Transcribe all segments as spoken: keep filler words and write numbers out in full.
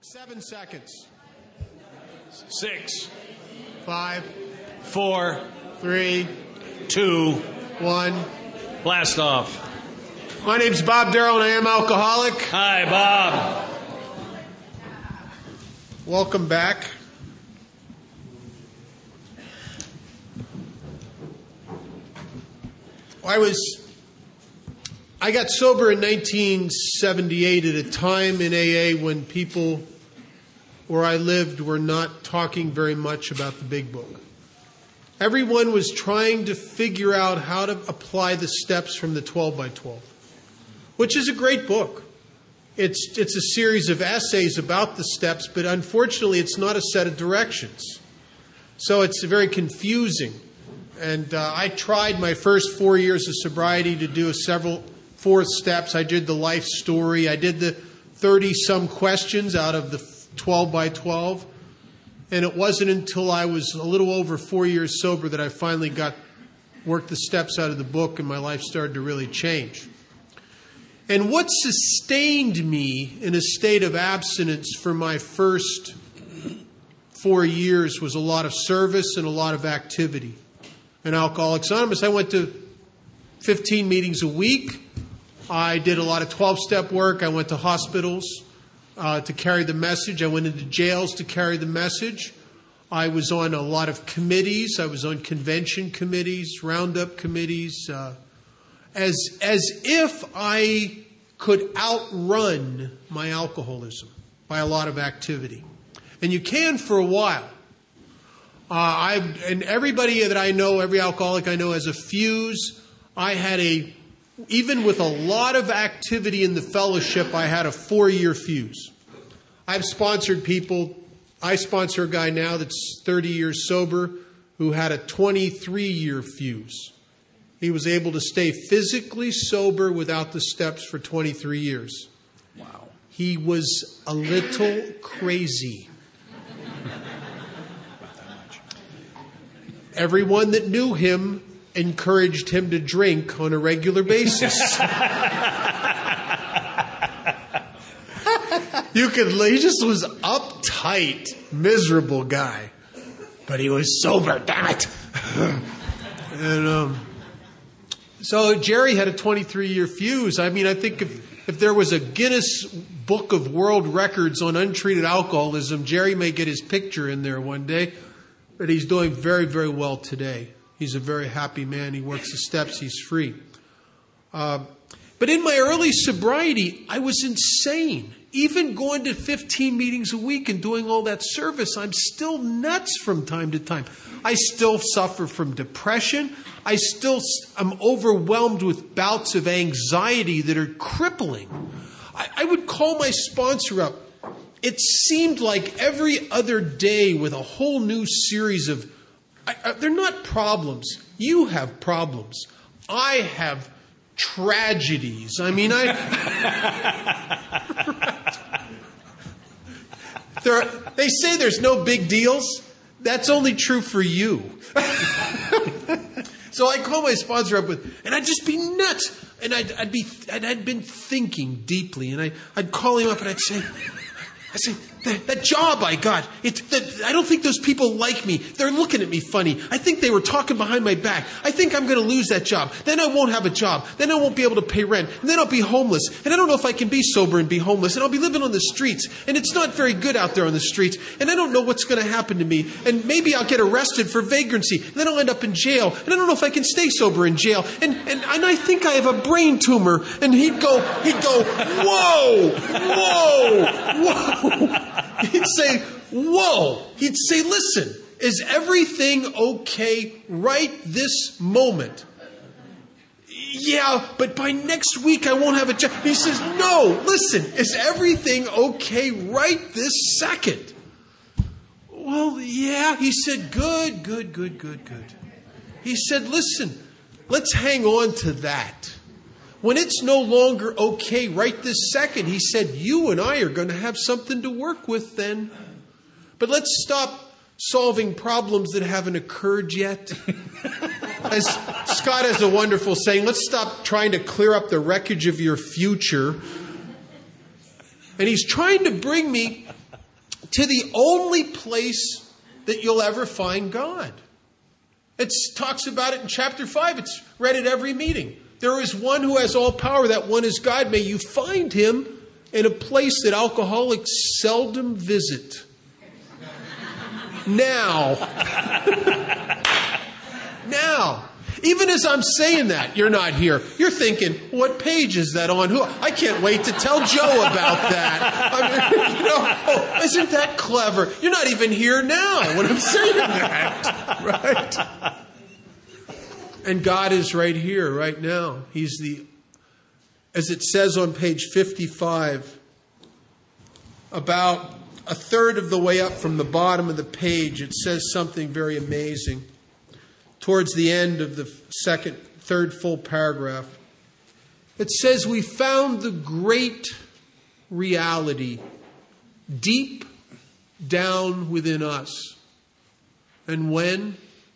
Seven seconds. Six, Five, four, three, two, one. blast off. My name's Bob Darrell, and I am alcoholic. Hi, Bob. Welcome back. I was, I got sober in nineteen seventy-eight at a time in A A when people where I lived were not talking very much about the Big Book. Everyone was trying to figure out how to apply the steps from the twelve by twelve, which is a great book. It's, it's a series of essays about the steps, but unfortunately it's not a set of directions. So it's very confusing. And uh, I tried my first four years of sobriety to do a several four steps. I did the life story. I did the thirty-some questions out of the twelve by twelve. And it wasn't until I was a little over four years sober that I finally got worked the steps out of the book and my life started to really change. And what sustained me in a state of abstinence for my first four years was a lot of service and a lot of activity. In Alcoholics Anonymous, I went to fifteen meetings a week. I did a lot of twelve-step work. I went to hospitals uh, to carry the message. I went into jails to carry the message. I was on a lot of committees. I was on convention committees, roundup committees, uh, as as if I could outrun my alcoholism by a lot of activity. And you can for a while. Uh, I and everybody that I know, every alcoholic I know has a fuse. I had a, even with a lot of activity in the fellowship, I had a four-year fuse. I've sponsored people. I sponsor a guy now that's thirty years sober who had a twenty-three-year fuse. He was able to stay physically sober without the steps for twenty-three years. Wow. He was a little crazy. Everyone that knew him encouraged him to drink on a regular basis. You could, he just was uptight, miserable guy. But he was sober, damn it. and um, so Jerry had a twenty-three-year fuse. I mean, I think if, if there was a Guinness Book of World Records on untreated alcoholism, Jerry may get his picture in there one day. But he's doing very, very well today. He's a very happy man. He works the steps. He's free. Uh, but in my early sobriety, I was insane. Even going to fifteen meetings a week and doing all that service, I'm still nuts from time to time. I still suffer from depression. I still am overwhelmed with bouts of anxiety that are crippling. I, I would call my sponsor up. It seemed like every other day with a whole new series of, I, I, they're not problems. You have problems. I have tragedies. I mean, I, there are, they say there's no big deals. That's only true for you. So I call my sponsor up with, and I'd just be nuts. And I'd, I'd be, I'd, I'd been thinking deeply, and I, I'd call him up and I'd say, I say, that, that job I got, it, that, I don't think those people like me. They're looking at me funny. I think they were talking behind my back. I think I'm going to lose that job. Then I won't have a job. Then I won't be able to pay rent. And then I'll be homeless. And I don't know if I can be sober and be homeless. And I'll be living on the streets. And it's not very good out there on the streets. And I don't know what's going to happen to me. And maybe I'll get arrested for vagrancy. And then I'll end up in jail. And I don't know if I can stay sober in jail. And, and, and I think I have a brain tumor. And he'd go, he'd go, whoa, whoa, whoa. He'd say, whoa. He'd say, listen, is everything okay right this moment? Yeah, but by next week I won't have a job. He says, no, listen, is everything okay right this second? Well, yeah. He said, good, good, good, good, good. He said, listen, let's hang on to that. When it's no longer okay right this second, he said, you and I are going to have something to work with then. But let's stop solving problems that haven't occurred yet. As Scott has a wonderful saying, let's stop trying to clear up the wreckage of your future. And he's trying to bring me to the only place that you'll ever find God. It talks about it in chapter five. It's read at every meeting. There is one who has all power. That one is God. May you find him in a place that alcoholics seldom visit. Now. Now. Even as I'm saying that, you're not here. You're thinking, what page is that on? Who? I can't wait to tell Joe about that. I mean, you know, oh, isn't that clever? You're not even here now when I'm saying that, right? And God is right here, right now. He's the, as it says on page fifty-five, about a third of the way up from the bottom of the page, it says something very amazing. Towards the end of the second, third full paragraph, it says, we found the great reality deep down within us. And when?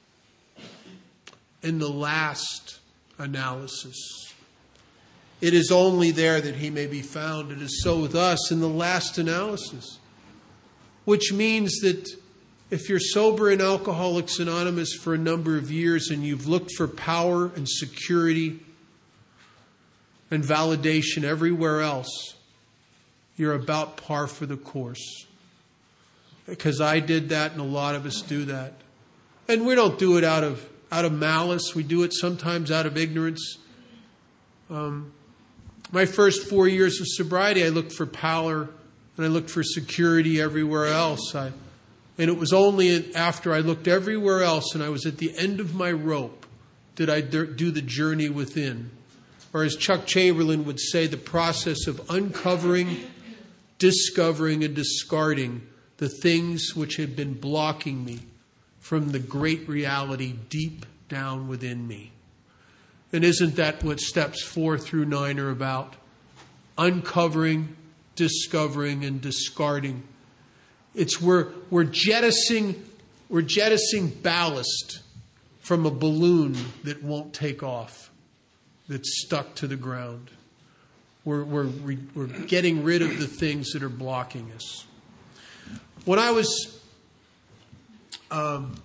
In the last analysis. It is only there that he may be found. It is so with us in the last analysis. Which means that if you're sober in Alcoholics Anonymous for a number of years and you've looked for power and security and validation everywhere else, you're about par for the course. Because I did that and a lot of us do that. And we don't do it out of out of malice. We do it sometimes out of ignorance. Um, my first four years of sobriety, I looked for power and I looked for security everywhere else. I And it was only after I looked everywhere else and I was at the end of my rope did I do the journey within. Or as Chuck Chamberlain would say, the process of uncovering, discovering, and discarding the things which had been blocking me from the great reality deep down within me. And isn't that what steps four through nine are about? Uncovering, discovering, and discarding. It's we're, we're jettisoning, we're jettisoning ballast from a balloon that won't take off, that's stuck to the ground. We're, we're, we're getting rid of the things that are blocking us. When I was um,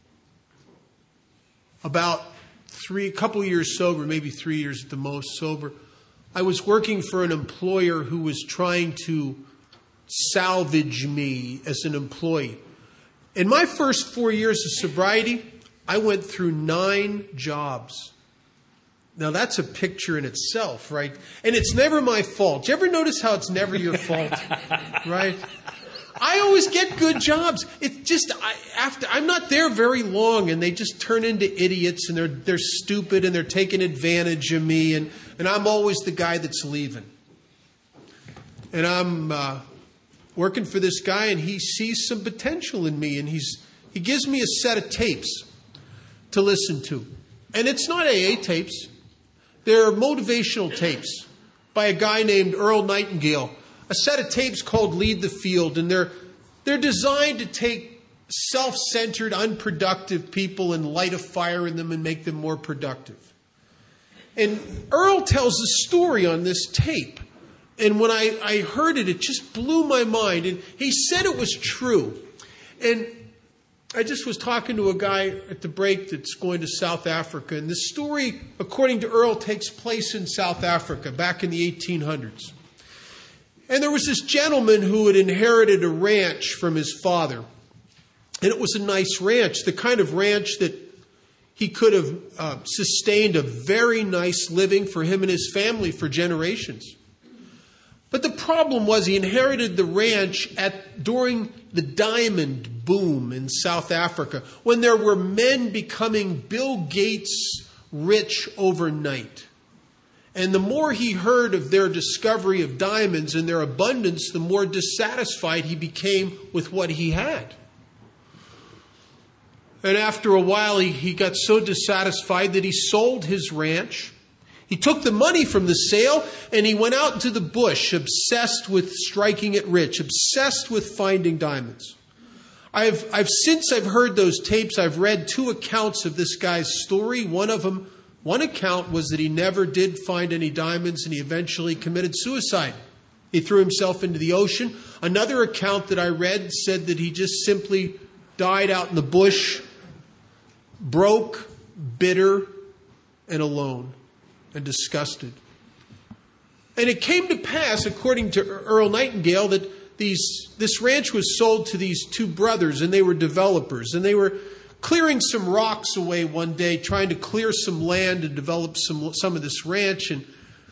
about three, a couple years sober, maybe three years at the most sober, I was working for an employer who was trying to salvage me as an employee. In my first four years of sobriety, I went through nine jobs. Now that's a picture in itself, right? And it's never my fault. Do you ever notice how it's never your fault, right? I always get good jobs. It's just I, after I'm not there very long, and they just turn into idiots, and they're they're stupid, and they're taking advantage of me, and and I'm always the guy that's leaving. And I'm Uh, working for this guy, and he sees some potential in me, and he's he gives me a set of tapes to listen to. And it's not A A tapes. They're motivational tapes by a guy named Earl Nightingale. A set of tapes called Lead the Field, and they're they're designed to take self-centered, unproductive people and light a fire in them and make them more productive. And Earl tells a story on this tape. And when I, I heard it, it just blew my mind. And he said it was true. And I just was talking to a guy at the break that's going to South Africa. And the story, according to Earl, takes place in South Africa back in the eighteen hundreds. And there was this gentleman who had inherited a ranch from his father. And it was a nice ranch, the kind of ranch that he could have uh, sustained a very nice living for him and his family for generations. But the problem was he inherited the ranch at during the diamond boom in South Africa, when there were men becoming Bill Gates rich overnight. And the more he heard of their discovery of diamonds and their abundance, the more dissatisfied he became with what he had. And after a while, he, he got so dissatisfied that he sold his ranch. He took the money from the sale and he went out into the bush, obsessed with striking it rich, obsessed with finding diamonds. I've, I've since I've heard those tapes, I've read two accounts of this guy's story. One of them, one account was that he never did find any diamonds and he eventually committed suicide. He threw himself into the ocean. Another account that I read said that he just simply died out in the bush, broke, bitter, and alone, and disgusted. And it came to pass, according to Earl Nightingale, that these this ranch was sold to these two brothers, and they were developers. And they were clearing some rocks away one day, trying to clear some land to develop some some of this ranch. And,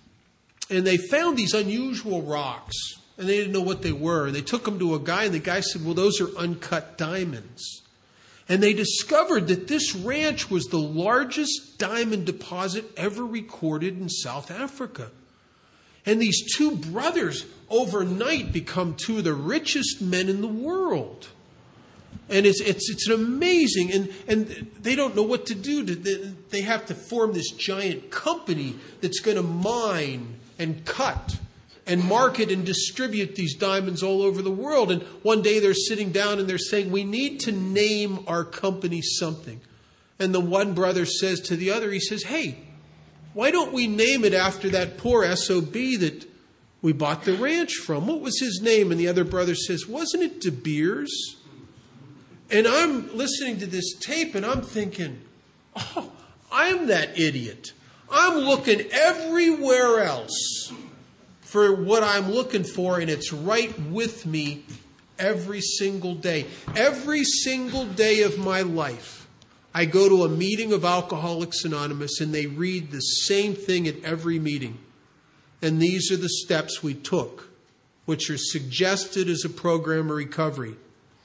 and they found these unusual rocks, and they didn't know what they were. And they took them to a guy, and the guy said, well, those are uncut diamonds. And they discovered that this ranch was the largest diamond deposit ever recorded in South Africa. And these two brothers overnight become two of the richest men in the world. And it's it's it's an amazing, and, and they don't know what to do. They have to form this giant company that's going to mine and cut and market and distribute these diamonds all over the world. And one day they're sitting down and they're saying, we need to name our company something. And the one brother says to the other, he says, hey, why don't we name it after that poor S O B that we bought the ranch from? What was his name? And the other brother says, wasn't it De Beers? And I'm listening to this tape and I'm thinking, oh, I'm that idiot. I'm looking everywhere else for what I'm looking for, and it's right with me every single day. Every single day of my life, I go to a meeting of Alcoholics Anonymous, and they read the same thing at every meeting. And these are the steps we took, which are suggested as a program of recovery.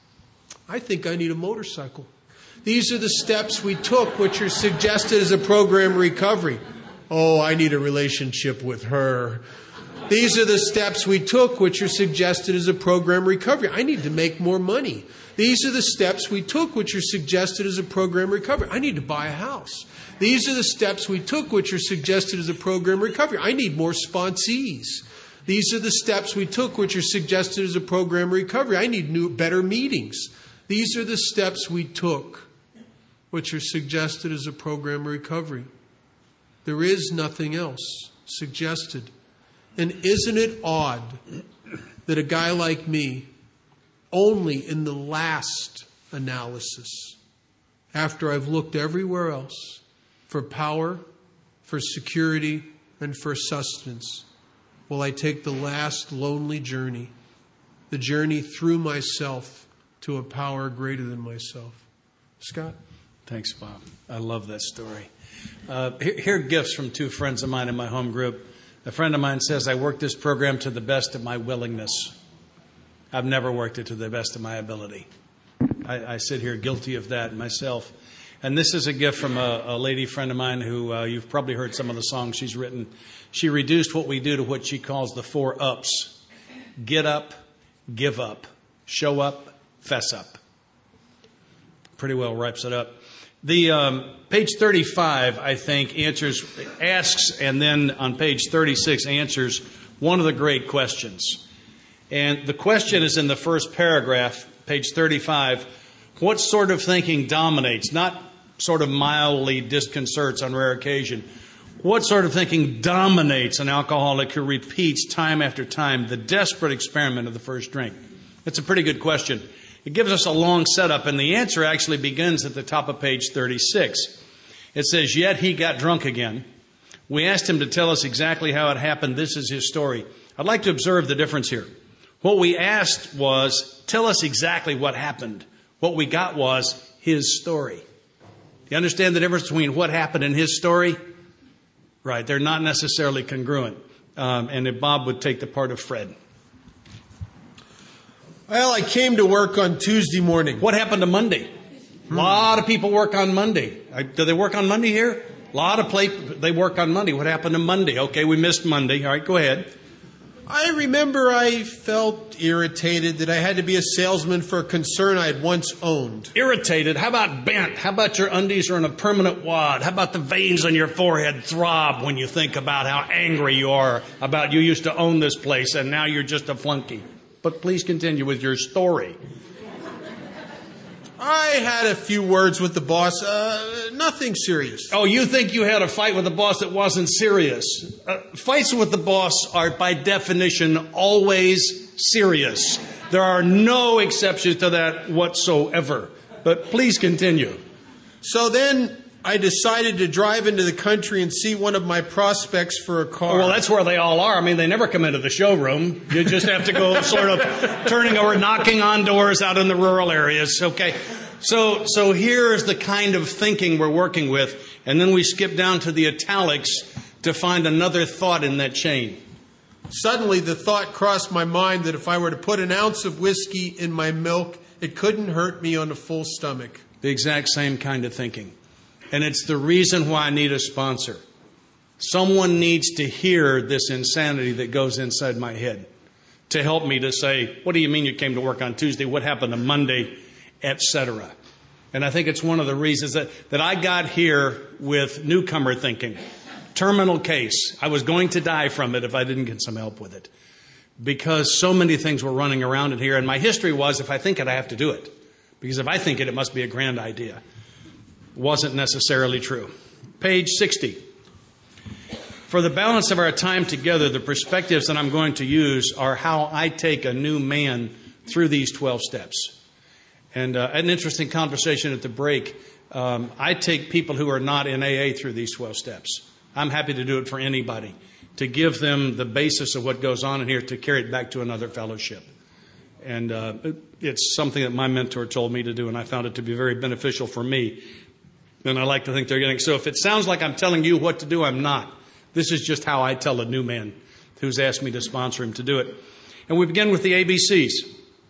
I think I need a motorcycle. These are the steps we took, which are suggested as a program of recovery. Oh, I need a relationship with her. These are the steps we took, which are suggested as a program of recovery. I need to make more money. These are the steps we took, which are suggested as a program of recovery. I need to buy a house. These are the steps we took, which are suggested as a program of recovery. I need more sponsees. These are the steps we took, which are suggested as a program of recovery. I need new, better meetings. These are the steps we took, which are suggested as a program of recovery. There is nothing else suggested. And isn't it odd that a guy like me, only in the last analysis, after I've looked everywhere else for power, for security, and for sustenance, will I take the last lonely journey, the journey through myself to a power greater than myself? Scott? Thanks, Bob. I love that story. Uh, here, here are gifts from two friends of mine in my home group. A friend of mine says, I work this program to the best of my willingness. I've never worked it to the best of my ability. I, I sit here guilty of that myself. And this is a gift from a, a lady friend of mine who uh, you've probably heard some of the songs she's written. She reduced what we do to what she calls the four ups. Get up, give up, show up, fess up. Pretty well wraps it up. The um, page thirty-five, I think, answers, asks, and then on page thirty-six answers one of the great questions. And the question is in the first paragraph, page thirty-five. What sort of thinking dominates, not sort of mildly disconcerts on rare occasion? What sort of thinking dominates an alcoholic who repeats time after time the desperate experiment of the first drink? That's a pretty good question. It gives us a long setup, and the answer actually begins at the top of page thirty-six. It says, yet he got drunk again. We asked him to tell us exactly how it happened. This is his story. I'd like to observe the difference here. What we asked was, tell us exactly what happened. What we got was his story. You understand the difference between what happened and his story? Right, they're not necessarily congruent. Um, and if Bob would take the part of Fred. Well, I came to work on Tuesday morning. What happened to Monday? A lot of people work on Monday. Do they work on Monday here? A lot of play, they work on Monday. What happened to Monday? Okay, we missed Monday. All right, go ahead. I remember I felt irritated that I had to be a salesman for a concern I had once owned. Irritated? How about bent? How about your undies are in a permanent wad? How about the veins on your forehead throb when you think about how angry you are about you used to own this place and now you're just a flunky? But please continue with your story. I had a few words with the boss. Uh, nothing serious. Oh, you think you had a fight with the boss that wasn't serious? Uh, fights with the boss are, by definition, always serious. There are no exceptions to that whatsoever. But please continue. So then I decided to drive into the country and see one of my prospects for a car. Well, that's where they all are. I mean, they never come into the showroom. You just have to go sort of turning over, knocking on doors out in the rural areas. Okay. So, so here's the kind of thinking we're working with. And then we skip down to the italics to find another thought in that chain. Suddenly the thought crossed my mind that if I were to put an ounce of whiskey in my milk, it couldn't hurt me on a full stomach. The exact same kind of thinking. And it's the reason why I need a sponsor. Someone needs to hear this insanity that goes inside my head to help me to say, what do you mean you came to work on Tuesday? What happened on Monday? Et cetera. And I think it's one of the reasons that, that I got here with newcomer thinking. Terminal case. I was going to die from it if I didn't get some help with it. Because so many things were running around in here. And my history was, if I think it, I have to do it. Because if I think it, it must be a grand idea. Wasn't necessarily true. Page sixty. For the balance of our time together, the perspectives that I'm going to use are how I take a new man through these twelve steps. And uh, an interesting conversation at the break. Um, I take people who are not in A A through these twelve steps. I'm happy to do it for anybody, to give them the basis of what goes on in here, to carry it back to another fellowship. And uh, it's something that my mentor told me to do, and I found it to be very beneficial for me. And I like to think they're getting. So if it sounds like I'm telling you what to do, I'm not. This is just how I tell a new man who's asked me to sponsor him to do it. And we begin with the A B Cs.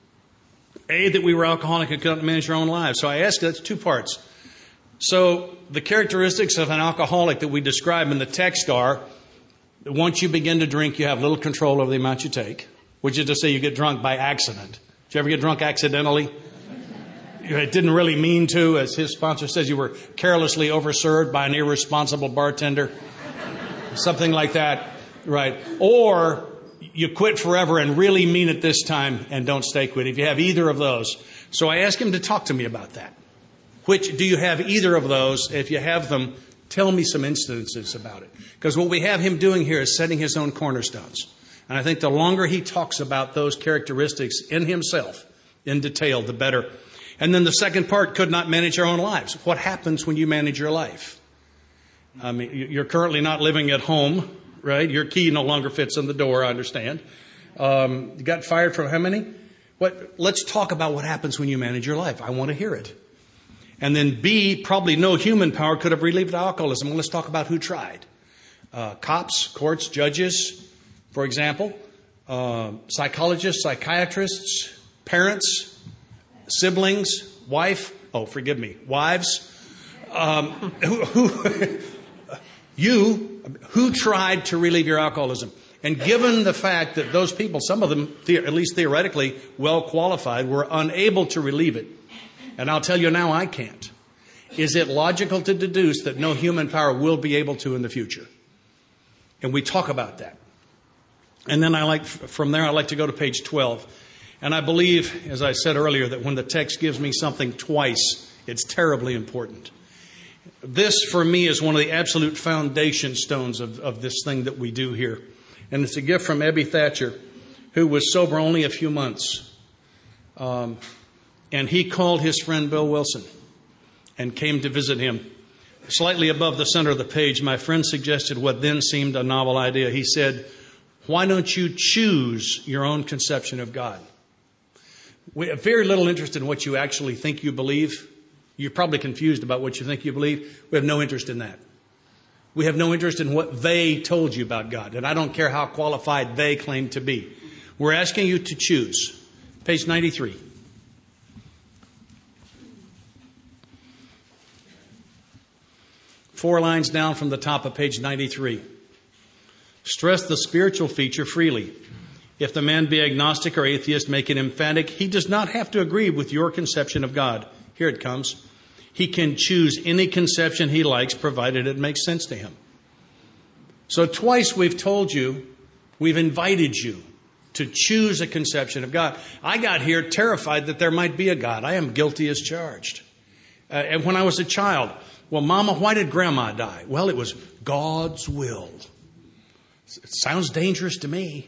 A, that we were alcoholic and couldn't manage our own lives. So I ask, that's two parts. So the characteristics of an alcoholic that we describe in the text are that once you begin to drink, you have little control over the amount you take, which is to say you get drunk by accident. Did you ever get drunk accidentally? It didn't really mean to, as his sponsor says, you were carelessly overserved by an irresponsible bartender. Something like that, right? Or you quit forever and really mean it this time and don't stay quit. If you have either of those. So I asked him to talk to me about that. Which, do you have either of those? If you have them, tell me some instances about it. Because what we have him doing here is setting his own cornerstones. And I think the longer he talks about those characteristics in himself, in detail, the better. And then the second part, could not manage our own lives. What happens when you manage your life? I mean, you're currently not living at home, right? Your key no longer fits in the door, I understand. Um, you got fired from how many? What? Let's talk about what happens when you manage your life. I want to hear it. And then B, probably no human power could have relieved alcoholism. Well, let's talk about who tried. Uh, cops, courts, judges, for example, uh, psychologists, psychiatrists, parents, siblings, wife, oh, forgive me, wives, um, who, who you, who tried to relieve your alcoholism. And given the fact that those people, some of them, at least theoretically, well qualified, were unable to relieve it, and I'll tell you now I can't, is it logical to deduce that no human power will be able to in the future? And we talk about that. And then I like, from there, I like to go to page twelve. And I believe, as I said earlier, that when the text gives me something twice, it's terribly important. This, for me, is one of the absolute foundation stones of, of this thing that we do here. And it's a gift from Ebby Thatcher, who was sober only a few months. Um, and he called his friend Bill Wilson and came to visit him. Slightly above the center of the page, my friend suggested what then seemed a novel idea. He said, why don't you choose your own conception of God? We have very little interest in what you actually think you believe. You're probably confused about what you think you believe. We have no interest in that. We have no interest in what they told you about God. And I don't care how qualified they claim to be. We're asking you to choose. Page ninety-three. Four lines down from the top of page ninety-three. Stress the spiritual feature freely. If the man be agnostic or atheist, make it emphatic. He does not have to agree with your conception of God. Here it comes. He can choose any conception he likes, provided it makes sense to him. So twice we've told you, we've invited you to choose a conception of God. I got here terrified that there might be a God. I am guilty as charged. Uh, and when I was a child, well, Mama, why did Grandma die? Well, it was God's will. It sounds dangerous to me.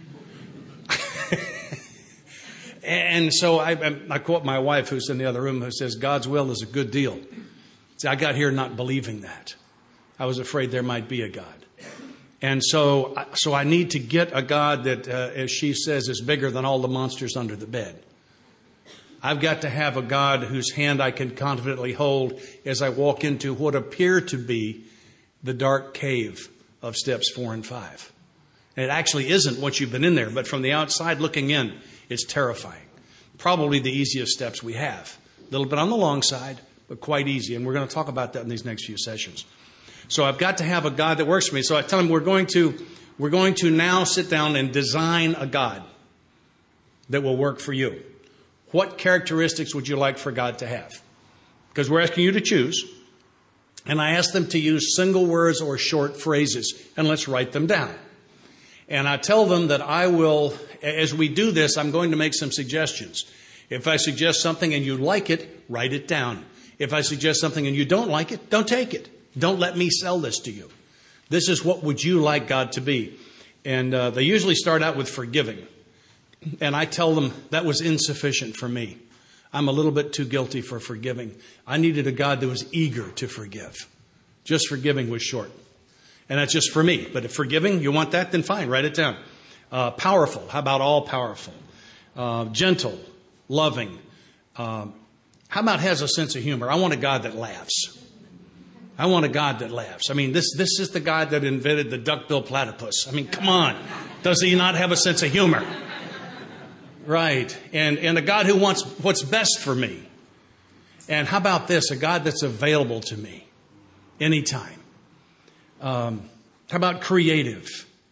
And so I, I quote my wife, who's in the other room, who says, God's will is a good deal. See, I got here not believing that. I was afraid there might be a God. And so, so I need to get a God that, uh, as she says, is bigger than all the monsters under the bed. I've got to have a God whose hand I can confidently hold as I walk into what appear to be the dark cave of steps four and five. And it actually isn't once you've been in there, but from the outside looking in, it's terrifying. Probably the easiest steps we have. A little bit on the long side, but quite easy. And we're going to talk about that in these next few sessions. So I've got to have a God that works for me. So I tell him we're going to, we're going to now sit down and design a God that will work for you. What characteristics would you like for God to have? Because we're asking you to choose. And I ask them to use single words or short phrases. And let's write them down. And I tell them that I will, as we do this, I'm going to make some suggestions. If I suggest something and you like it, write it down. If I suggest something and you don't like it, don't take it. Don't let me sell this to you. This is what would you like God to be. And uh, they usually start out with forgiving. And I tell them that was insufficient for me. I'm a little bit too guilty for forgiving. I needed a God that was eager to forgive. Just forgiving was short. And that's just for me. But if forgiving, you want that, then fine, write it down. Uh, powerful. How about all powerful? Uh, gentle, loving. Um, how about has a sense of humor? I want a God that laughs. I want a God that laughs. I mean, this, this is the God that invented the duck-billed platypus. I mean, come on. Does he not have a sense of humor? Right. And, and a God who wants what's best for me. And how about this? A God that's available to me anytime. Um, how about creative?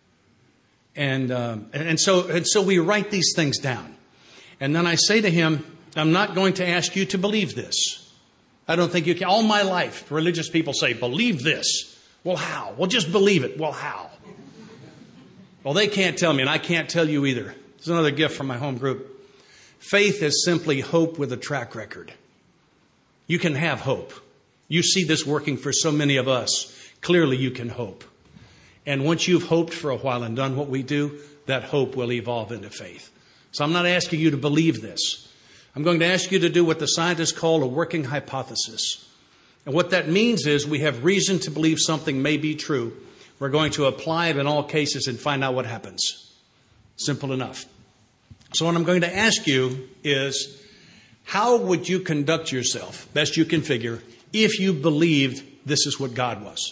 And, um, and, and so, and so we write these things down. And then I say to him, I'm not going to ask you to believe this. I don't think you can. All my life, religious people say, believe this. Well, how? Well, just believe it. Well, how? Well, they can't tell me, and I can't tell you either. There's another gift from my home group. Faith is simply hope with a track record. You can have hope. You see this working for so many of us. Clearly, you can hope. And once you've hoped for a while and done what we do, that hope will evolve into faith. So I'm not asking you to believe this. I'm going to ask you to do what the scientists call a working hypothesis. And what that means is we have reason to believe something may be true. We're going to apply it in all cases and find out what happens. Simple enough. So what I'm going to ask you is, how would you conduct yourself, best you can figure, if you believed this is what God was?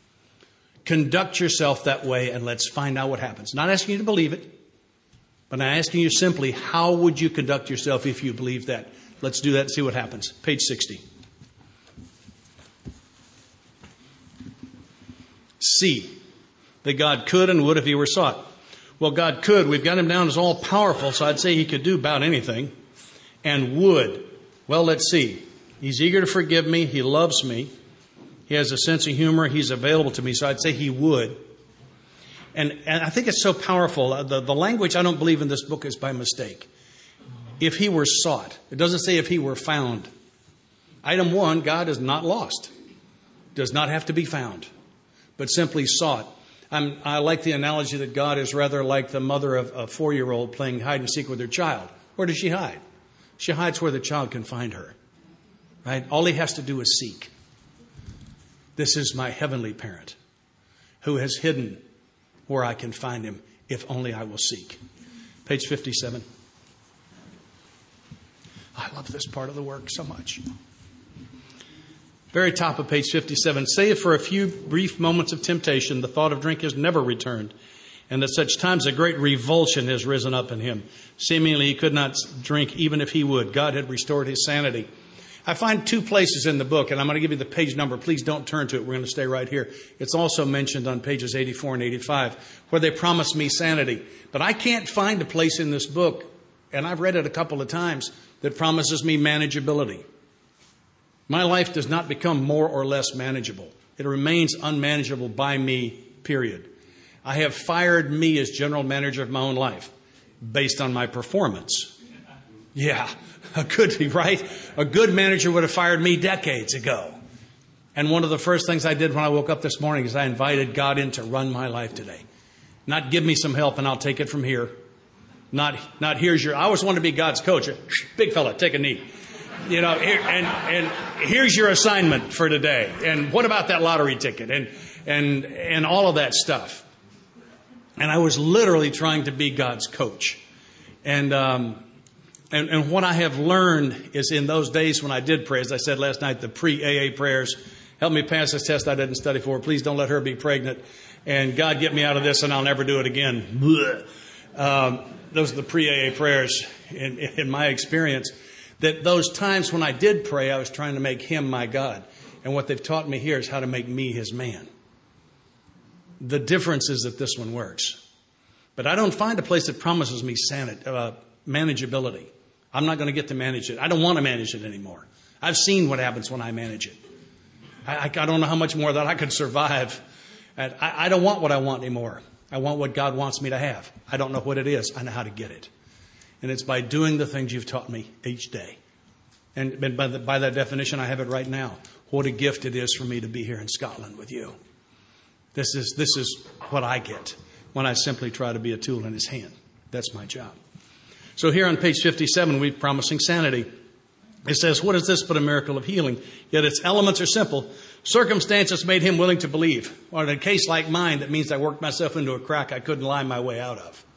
Conduct yourself that way and let's find out what happens. Not asking you to believe it, but I'm asking you simply, how would you conduct yourself if you believe that? Let's do that and see what happens. Page sixty. C, that God could and would if he were sought. Well, God could. We've got him down as all powerful, so I'd say he could do about anything. And would. Well, let's see. He's eager to forgive me. He loves me. He has a sense of humor. He's available to me, so I'd say he would. And, and I think it's so powerful. The, the language I don't believe in this book is by mistake. If he were sought. It doesn't say if he were found. Item one, God is not lost. Does not have to be found, but simply sought. I'm, I like the analogy that God is rather like the mother of a four-year-old playing hide and seek with her child. Where does she hide? She hides where the child can find her. Right? All he has to do is seek. This is my heavenly parent who has hidden where I can find him if only I will seek. Page fifty-seven. I love this part of the work so much. Very top of page fifty-seven. Save for a few brief moments of temptation, the thought of drink has never returned. And at such times a great revulsion has risen up in him. Seemingly he could not drink even if he would. God had restored his sanity. I find two places in the book, and I'm going to give you the page number. Please don't turn to it. We're going to stay right here. It's also mentioned on pages eighty-four and eighty-five, where they promise me sanity. But I can't find a place in this book, and I've read it a couple of times, that promises me manageability. My life does not become more or less manageable. It remains unmanageable by me, period. I have fired me as general manager of my own life. based on my performance. Yeah, a good, right? A good manager would have fired me decades ago. And one of the first things I did when I woke up this morning is I invited God in to run my life today. Not give me some help and I'll take it from here. Not, not here's your, I always want to be God's coach. Big fella, take a knee. You know, and, and here's your assignment for today. And what about that lottery ticket? And, and, and all of that stuff. And I was literally trying to be God's coach. And, um, and, and what I have learned is in those days when I did pray, as I said last night, the pre-A A prayers, help me pass this test I didn't study for. Please don't let her be pregnant. And God, get me out of this and I'll never do it again. Um, those are the pre-A A prayers in, in my experience. That those times when I did pray, I was trying to make Him my God. And what they've taught me here is how to make me His man. The difference is that this one works. But I don't find a place that promises me sanity, uh, manageability. I'm not going to get to manage it. I don't want to manage it anymore. I've seen what happens when I manage it. I, I, I don't know how much more that I could survive. And I, I don't want what I want anymore. I want what God wants me to have. I don't know what it is. I know how to get it. And it's by doing the things you've taught me each day. And by, the, by that definition, I have it right now. What a gift it is for me to be here in Scotland with you. This is, this is what I get when I simply try to be a tool in His hand. That's my job. So here on page fifty-seven, we're promising sanity. It says, what is this but a miracle of healing? Yet its elements are simple. Circumstances made Him willing to believe. Or in a case like mine, that means I worked myself into a crack I couldn't lie my way out of.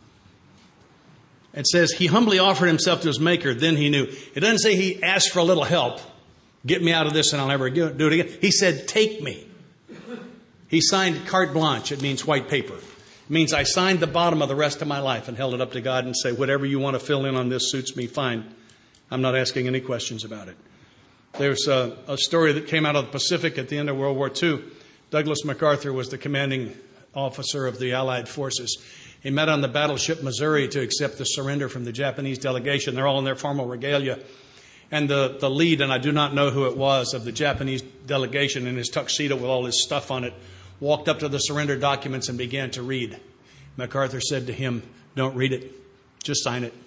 It says He humbly offered Himself to His Maker, then He knew. It doesn't say He asked for a little help. Get me out of this and I'll never do it again. He said, take me. He signed carte blanche. It means white paper. It means I signed the bottom of the rest of my life and held it up to God and say, whatever you want to fill in on this suits me fine. I'm not asking any questions about it. There's a, a story that came out of the Pacific at the end of World War Two. Douglas MacArthur was the commanding officer of the Allied forces. He met on the battleship Missouri to accept the surrender from the Japanese delegation. They're all in their formal regalia. And the, the lead, and I do not know who it was, of the Japanese delegation in his tuxedo with all his stuff on it, walked up to the surrender documents and began to read. MacArthur said to him, don't read it. Just sign it.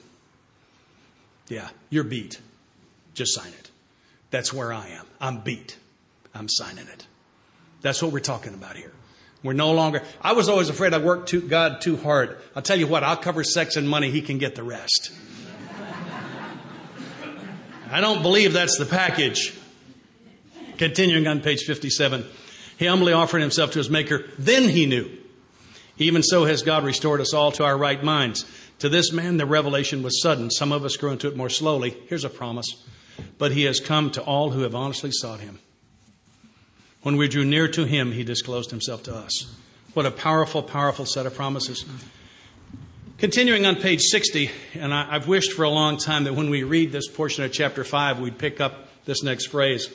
Yeah, you're beat. Just sign it. That's where I am. I'm beat. I'm signing it. That's what we're talking about here. We're no longer, I was always afraid I worked too, God too hard. I'll tell you what, I'll cover sex and money. He can get the rest. I don't believe that's the package. Continuing on page fifty-seven. He humbly offered Himself to His Maker. Then He knew. Even so has God restored us all to our right minds. To this man, the revelation was sudden. Some of us grew into it more slowly. Here's a promise. But He has come to all who have honestly sought Him. When we drew near to Him, He disclosed Himself to us. What a powerful, powerful set of promises. Continuing on page sixty, and I, I've wished for a long time that when we read this portion of chapter five, we'd pick up this next phrase.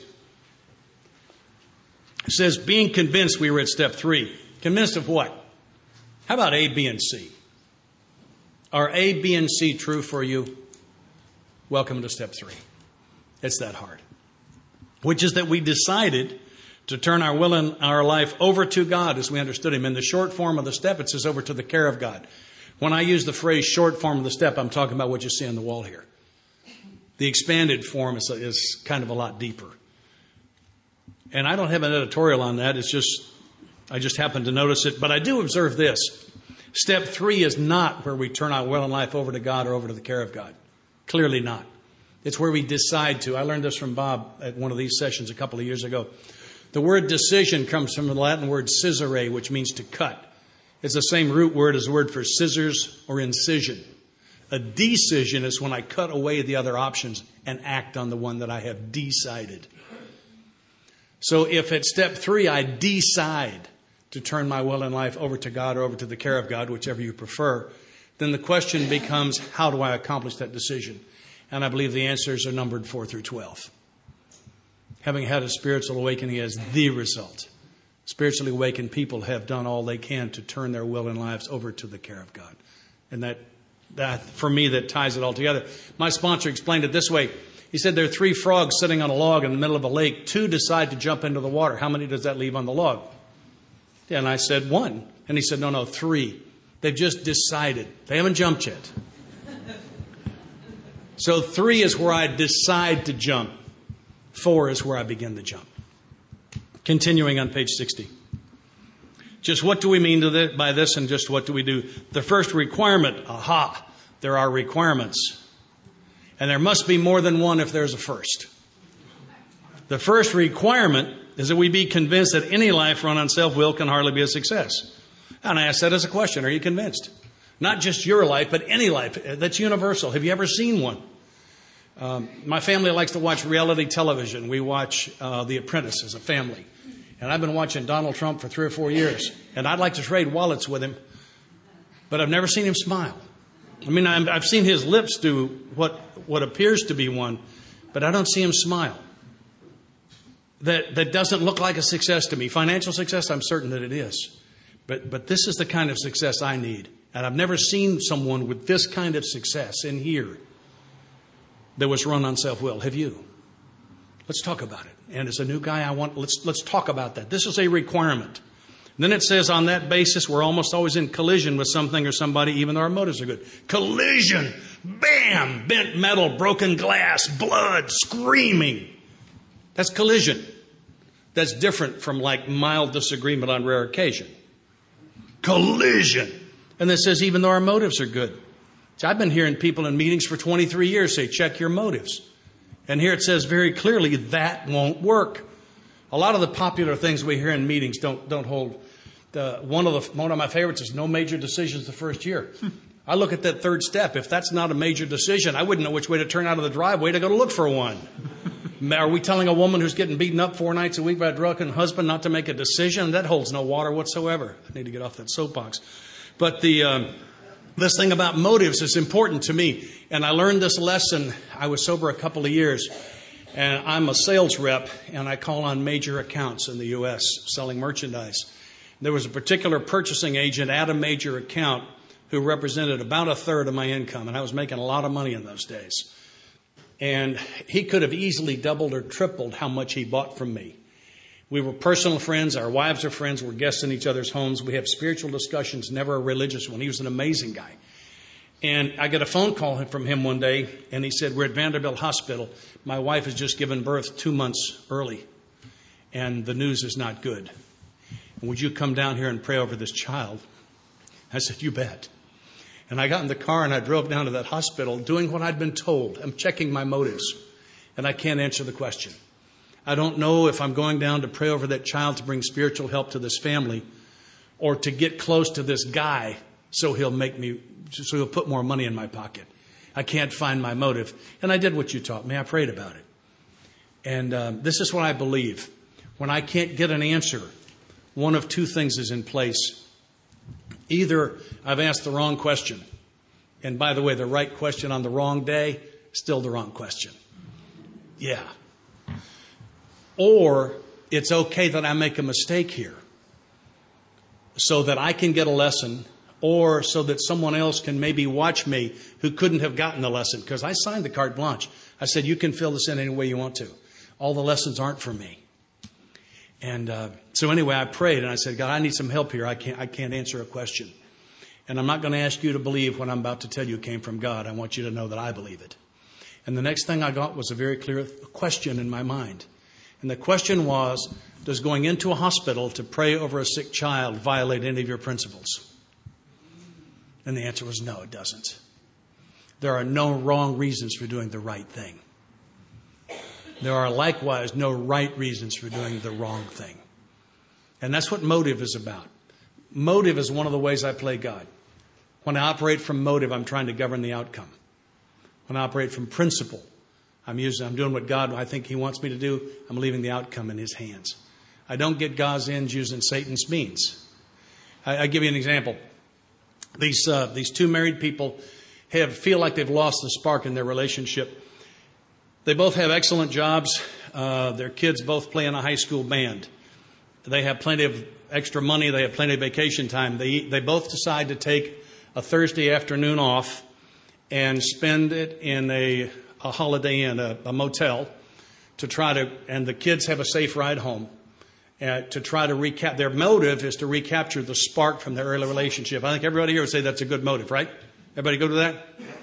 It says, being convinced, we were at step three. Convinced of what? How about A, B, and C? Are A, B, and C true for you? Welcome to step three. It's that hard. Which is that we decided to turn our will and our life over to God as we understood Him. In the short form of the step, it says over to the care of God. When I use the phrase short form of the step, I'm talking about what you see on the wall here. The expanded form is, is kind of a lot deeper. And I don't have an editorial on that. It's just, I just happen to notice it. But I do observe this. Step three is not where we turn our will and life over to God or over to the care of God. Clearly not. It's where we decide to. I learned this from Bob at one of these sessions a couple of years ago. The word decision comes from the Latin word scisere, which means to cut. It's the same root word as the word for scissors or incision. A decision is when I cut away the other options and act on the one that I have decided. So if at step three I decide to turn my will and life over to God or over to the care of God, whichever you prefer, then the question becomes, how do I accomplish that decision? And I believe the answers are numbered four through twelve. Having had a spiritual awakening as the result. Spiritually awakened people have done all they can to turn their will and lives over to the care of God. And that, that for me, that ties it all together. My sponsor explained it this way. He said there are three frogs sitting on a log in the middle of a lake. Two decide to jump into the water. How many does that leave on the log? And I said one. And he said, no, no, three. They've just decided. They haven't jumped yet. So three is where I decide to jump. Four is where I begin to jump. Continuing on page sixty. Just what do we mean to the, by this, and just what do we do? The first requirement, aha, there are requirements. And there must be more than one if there's a first. The first requirement is that we be convinced that any life run on self-will can hardly be a success. And I ask that as a question. Are you convinced? Not just your life, but any life. That's universal. Have you ever seen one? Um, my family likes to watch reality television. We watch uh, The Apprentice as a family. And I've been watching Donald Trump for three or four years. And I'd like to trade wallets with him. But I've never seen him smile. I mean, I'm, I've seen his lips do what, what appears to be one. But I don't see him smile. That, that doesn't look like a success to me. Financial success, I'm certain that it is. But, but this is the kind of success I need. And I've never seen someone with this kind of success in here that was run on self-will. Have you? Let's talk about it. And as a new guy, I want let's let's talk about that. This is a requirement. And then it says on that basis, we're almost always in collision with something or somebody, even though our motives are good. Collision! Bam! Bent metal, broken glass, blood, screaming. That's collision. That's different from like mild disagreement on rare occasion. Collision. And it says even though our motives are good. See, I've been hearing people in meetings for twenty-three years say, check your motives. And here it says very clearly that won't work. A lot of the popular things we hear in meetings don't don't hold. The, one of the one of my favorites is no major decisions the first year. I look at that third step. If that's not a major decision, I wouldn't know which way to turn out of the driveway to go to look for one. Are we telling a woman who's getting beaten up four nights a week by a drunken husband not to make a decision? That holds no water whatsoever. I need to get off that soapbox. But the um, this thing about motives is important to me. And I learned this lesson. I was sober a couple of years. And I'm a sales rep, and I call on major accounts in the U S selling merchandise. There was a particular purchasing agent at a major account who represented about a third of my income, and I was making a lot of money in those days. And he could have easily doubled or tripled how much he bought from me. We were personal friends. Our wives are friends. We're guests in each other's homes. We have spiritual discussions, never a religious one. He was an amazing guy. And I get a phone call from him one day, and he said, we're at Vanderbilt Hospital. My wife has just given birth two months early, and the news is not good. And would you come down here and pray over this child? I said, you bet. And I got in the car, and I drove down to that hospital doing what I'd been told. I'm checking my motives, and I can't answer the question. I don't know if I'm going down to pray over that child to bring spiritual help to this family or to get close to this guy so he'll make me, so he'll put more money in my pocket. I can't find my motive. And I did what you taught me. I prayed about it. And um, this is what I believe. When I can't get an answer, one of two things is in place. Either I've asked the wrong question. And by the way, the right question on the wrong day, still the wrong question. Yeah. Or it's okay that I make a mistake here so that I can get a lesson, or so that someone else can maybe watch me who couldn't have gotten the lesson. Because I signed the carte blanche. I said, you can fill this in any way you want to. All the lessons aren't for me. And uh, so anyway, I prayed and I said, God, I need some help here. I can't, I can't answer a question. And I'm not going to ask you to believe what I'm about to tell you came from God. I want you to know that I believe it. And the next thing I got was a very clear question in my mind. And the question was, does going into a hospital to pray over a sick child violate any of your principles? And the answer was no, it doesn't. There are no wrong reasons for doing the right thing. There are likewise no right reasons for doing the wrong thing. And that's what motive is about. Motive is one of the ways I play God. When I operate from motive, I'm trying to govern the outcome. When I operate from principle, I'm using, I'm doing what God, I think He wants me to do. I'm leaving the outcome in His hands. I don't get God's ends using Satan's means. I, I give you an example. These uh, these two married people have feel like they've lost the spark in their relationship. They both have excellent jobs. Uh, their kids both play in a high school band. They have plenty of extra money. They have plenty of vacation time. They they both decide to take a Thursday afternoon off and spend it in a, a Holiday Inn, a, a motel, to try to, and the kids have a safe ride home. Uh, to try to recap, their motive is to recapture the spark from their early relationship. I think everybody here would say that's a good motive, right? Everybody go to that?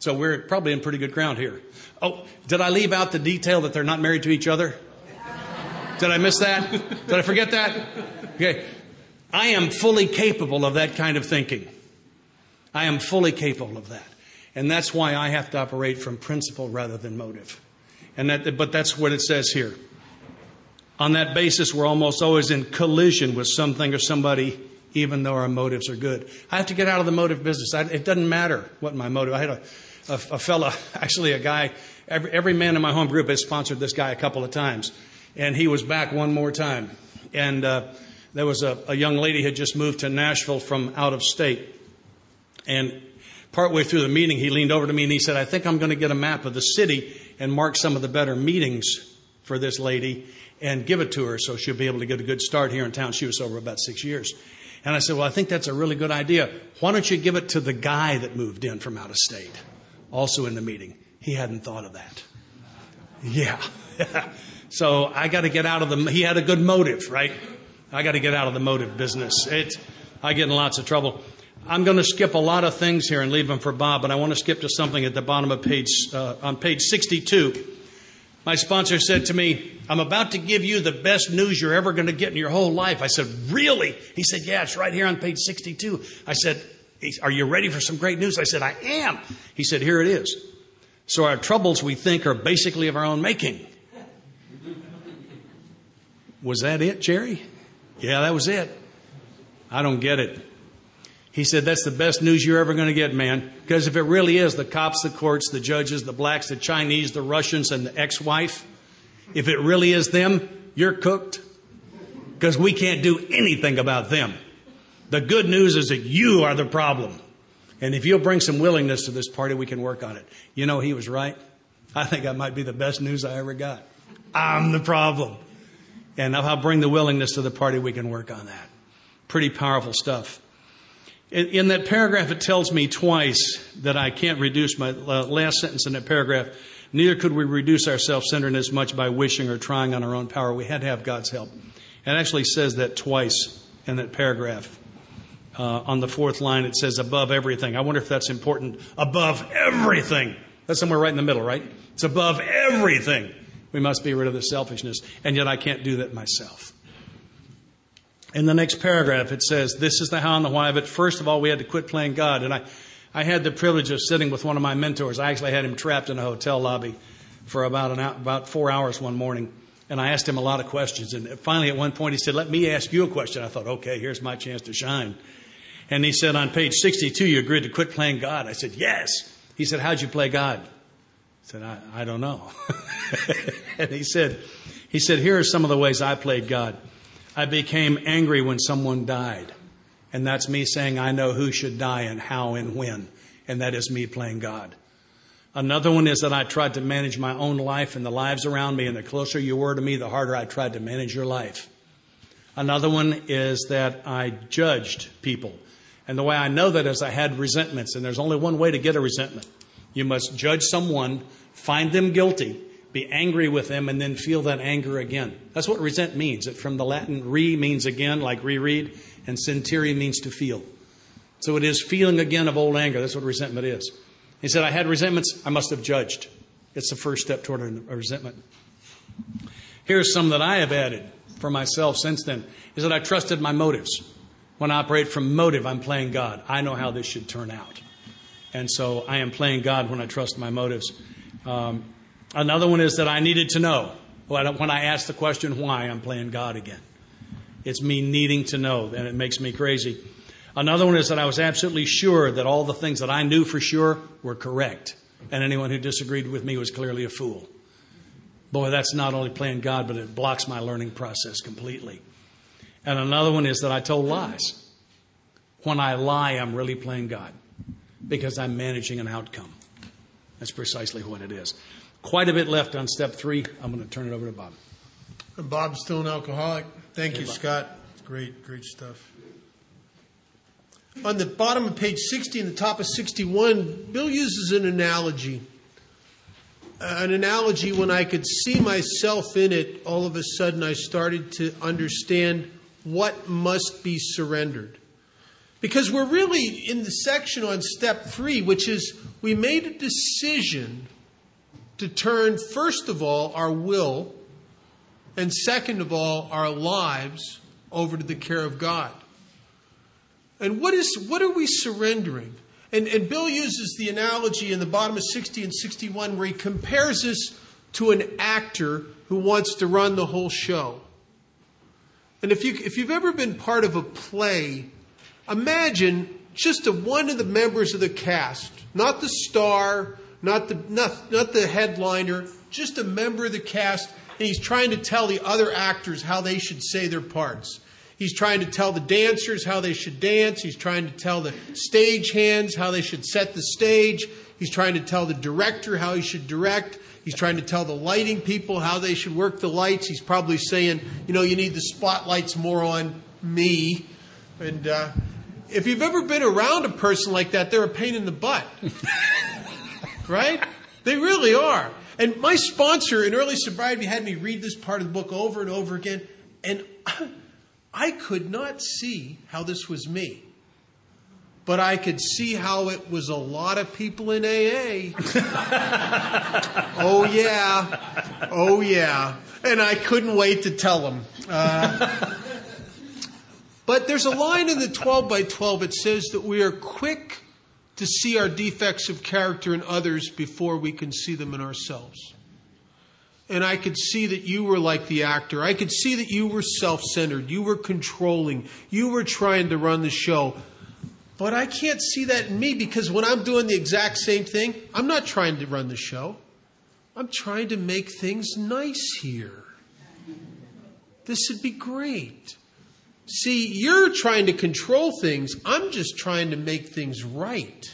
So we're probably in pretty good ground here. Oh, did I leave out the detail that they're not married to each other? Did I miss that? Did I forget that? Okay. I am fully capable of that kind of thinking. I am fully capable of that. And that's why I have to operate from principle rather than motive. And that, but that's what it says here. On that basis, we're almost always in collision with something or somebody, even though our motives are good. I have to get out of the motive business. I, it doesn't matter what my motive. I had a, a, a fella, actually a guy, every, every man in my home group has sponsored this guy a couple of times. And he was back one more time. And uh, there was a, a young lady had just moved to Nashville from out of state. And partway through the meeting, he leaned over to me and he said, I think I'm going to get a map of the city and mark some of the better meetings for this lady and give it to her so she'll be able to get a good start here in town. She was sober about six years. And I said, well, I think that's a really good idea. Why don't you give it to the guy that moved in from out of state, also in the meeting? He hadn't thought of that. Yeah. So I got to get out of the, he had a good motive, right? I got to get out of the motive business. It, I get in lots of trouble. I'm going to skip a lot of things here and leave them for Bob, but I want to skip to something at the bottom of page, uh, on page sixty-two. My sponsor said to me, I'm about to give you the best news you're ever going to get in your whole life. I said, really? He said, yeah, it's right here on page sixty-two. I said, are you ready for some great news? I said, I am. He said, here it is. So our troubles, we think, are basically of our own making. Was that it, Jerry? Yeah, that was it. I don't get it. He said, that's the best news you're ever going to get, man. Because if it really is the cops, the courts, the judges, the blacks, the Chinese, the Russians, and the ex-wife, if it really is them, you're cooked. Because we can't do anything about them. The good news is that you are the problem. And if you'll bring some willingness to this party, we can work on it. You know, he was right. I think that might be the best news I ever got. I'm the problem. And if I'll bring the willingness to the party, we can work on that. Pretty powerful stuff. In, in that paragraph, it tells me twice that I can't reduce my uh, last sentence in that paragraph. Neither could we reduce our self-centeredness much by wishing or trying on our own power. We had to have God's help. It actually says that twice in that paragraph. Uh, on the fourth line, it says above everything. I wonder if that's important. Above everything. That's somewhere right in the middle, right? It's above everything. We must be rid of the selfishness. And yet I can't do that myself. In the next paragraph, it says, this is the how and the why of it. First of all, we had to quit playing God. And I, I had the privilege of sitting with one of my mentors. I actually had him trapped in a hotel lobby for about an hour, about four hours one morning. And I asked him a lot of questions. And finally, at one point, he said, let me ask you a question. I thought, okay, here's my chance to shine. And he said, on page sixty-two, you agreed to quit playing God. I said, yes. He said, how'd you play God? I said, I, I don't know. And he said, he said, here are some of the ways I played God. I became angry when someone died. And that's me saying I know who should die and how and when. And that is me playing God. Another one is that I tried to manage my own life and the lives around me. And the closer you were to me, the harder I tried to manage your life. Another one is that I judged people. And the way I know that is I had resentments. And there's only one way to get a resentment. You must judge someone, find them guilty, be angry with them, and then feel that anger again. That's what resent means. It from the Latin re means again, like reread, and sentire means to feel. So it is feeling again of old anger. That's what resentment is. He said, I had resentments. I must have judged. It's the first step toward a resentment. Here's some that I have added for myself since then, is that I trusted my motives. When I operate from motive, I'm playing God. I know how this should turn out. And so I am playing God when I trust my motives. Um, another one is that I needed to know. When I ask the question why, I'm playing God again. It's me needing to know, and it makes me crazy. Another one is that I was absolutely sure that all the things that I knew for sure were correct. And anyone who disagreed with me was clearly a fool. Boy, that's not only playing God, but it blocks my learning process completely. And another one is that I told lies. When I lie, I'm really playing God because I'm managing an outcome. That's precisely what it is. Quite a bit left on step three. I'm going to turn it over to Bob. And Bob's still an alcoholic. Thank Hey, you, Bob. Scott. Great, great stuff. On the bottom of page sixty and the top of sixty-one, Bill uses an analogy. Uh, an analogy when I could see myself in it, all of a sudden I started to understand what must be surrendered. Because we're really in the section on step three, which is we made a decision to turn, first of all, our will, and second of all, our lives over to the care of God. And what is what are we surrendering? And, and Bill uses the analogy in the bottom of sixty and sixty-one where he compares us to an actor who wants to run the whole show. And if, you, if you've ever been part of a play, imagine just a, one of the members of the cast, not the star, not the, not, not the headliner, just a member of the cast, and he's trying to tell the other actors how they should say their parts. He's trying to tell the dancers how they should dance. He's trying to tell the stage hands how they should set the stage. He's trying to tell the director how he should direct. He's trying to tell the lighting people how they should work the lights. He's probably saying, you know, you need the spotlights more on me. And uh, if you've ever been around a person like that, they're a pain in the butt. Right? They really are. And my sponsor in early sobriety had me read this part of the book over and over again. And I could not see how this was me. But I could see how it was a lot of people in A A. Oh, yeah. Oh, yeah. And I couldn't wait to tell them. Uh, but there's a line in the twelve by twelve. It says that we are quick to see our defects of character in others before we can see them in ourselves. And I could see that you were like the actor. I could see that you were self-centered. You were controlling. You were trying to run the show. But I can't see that in me because when I'm doing the exact same thing, I'm not trying to run the show. I'm trying to make things nice here. This would be great. See, you're trying to control things. I'm just trying to make things right.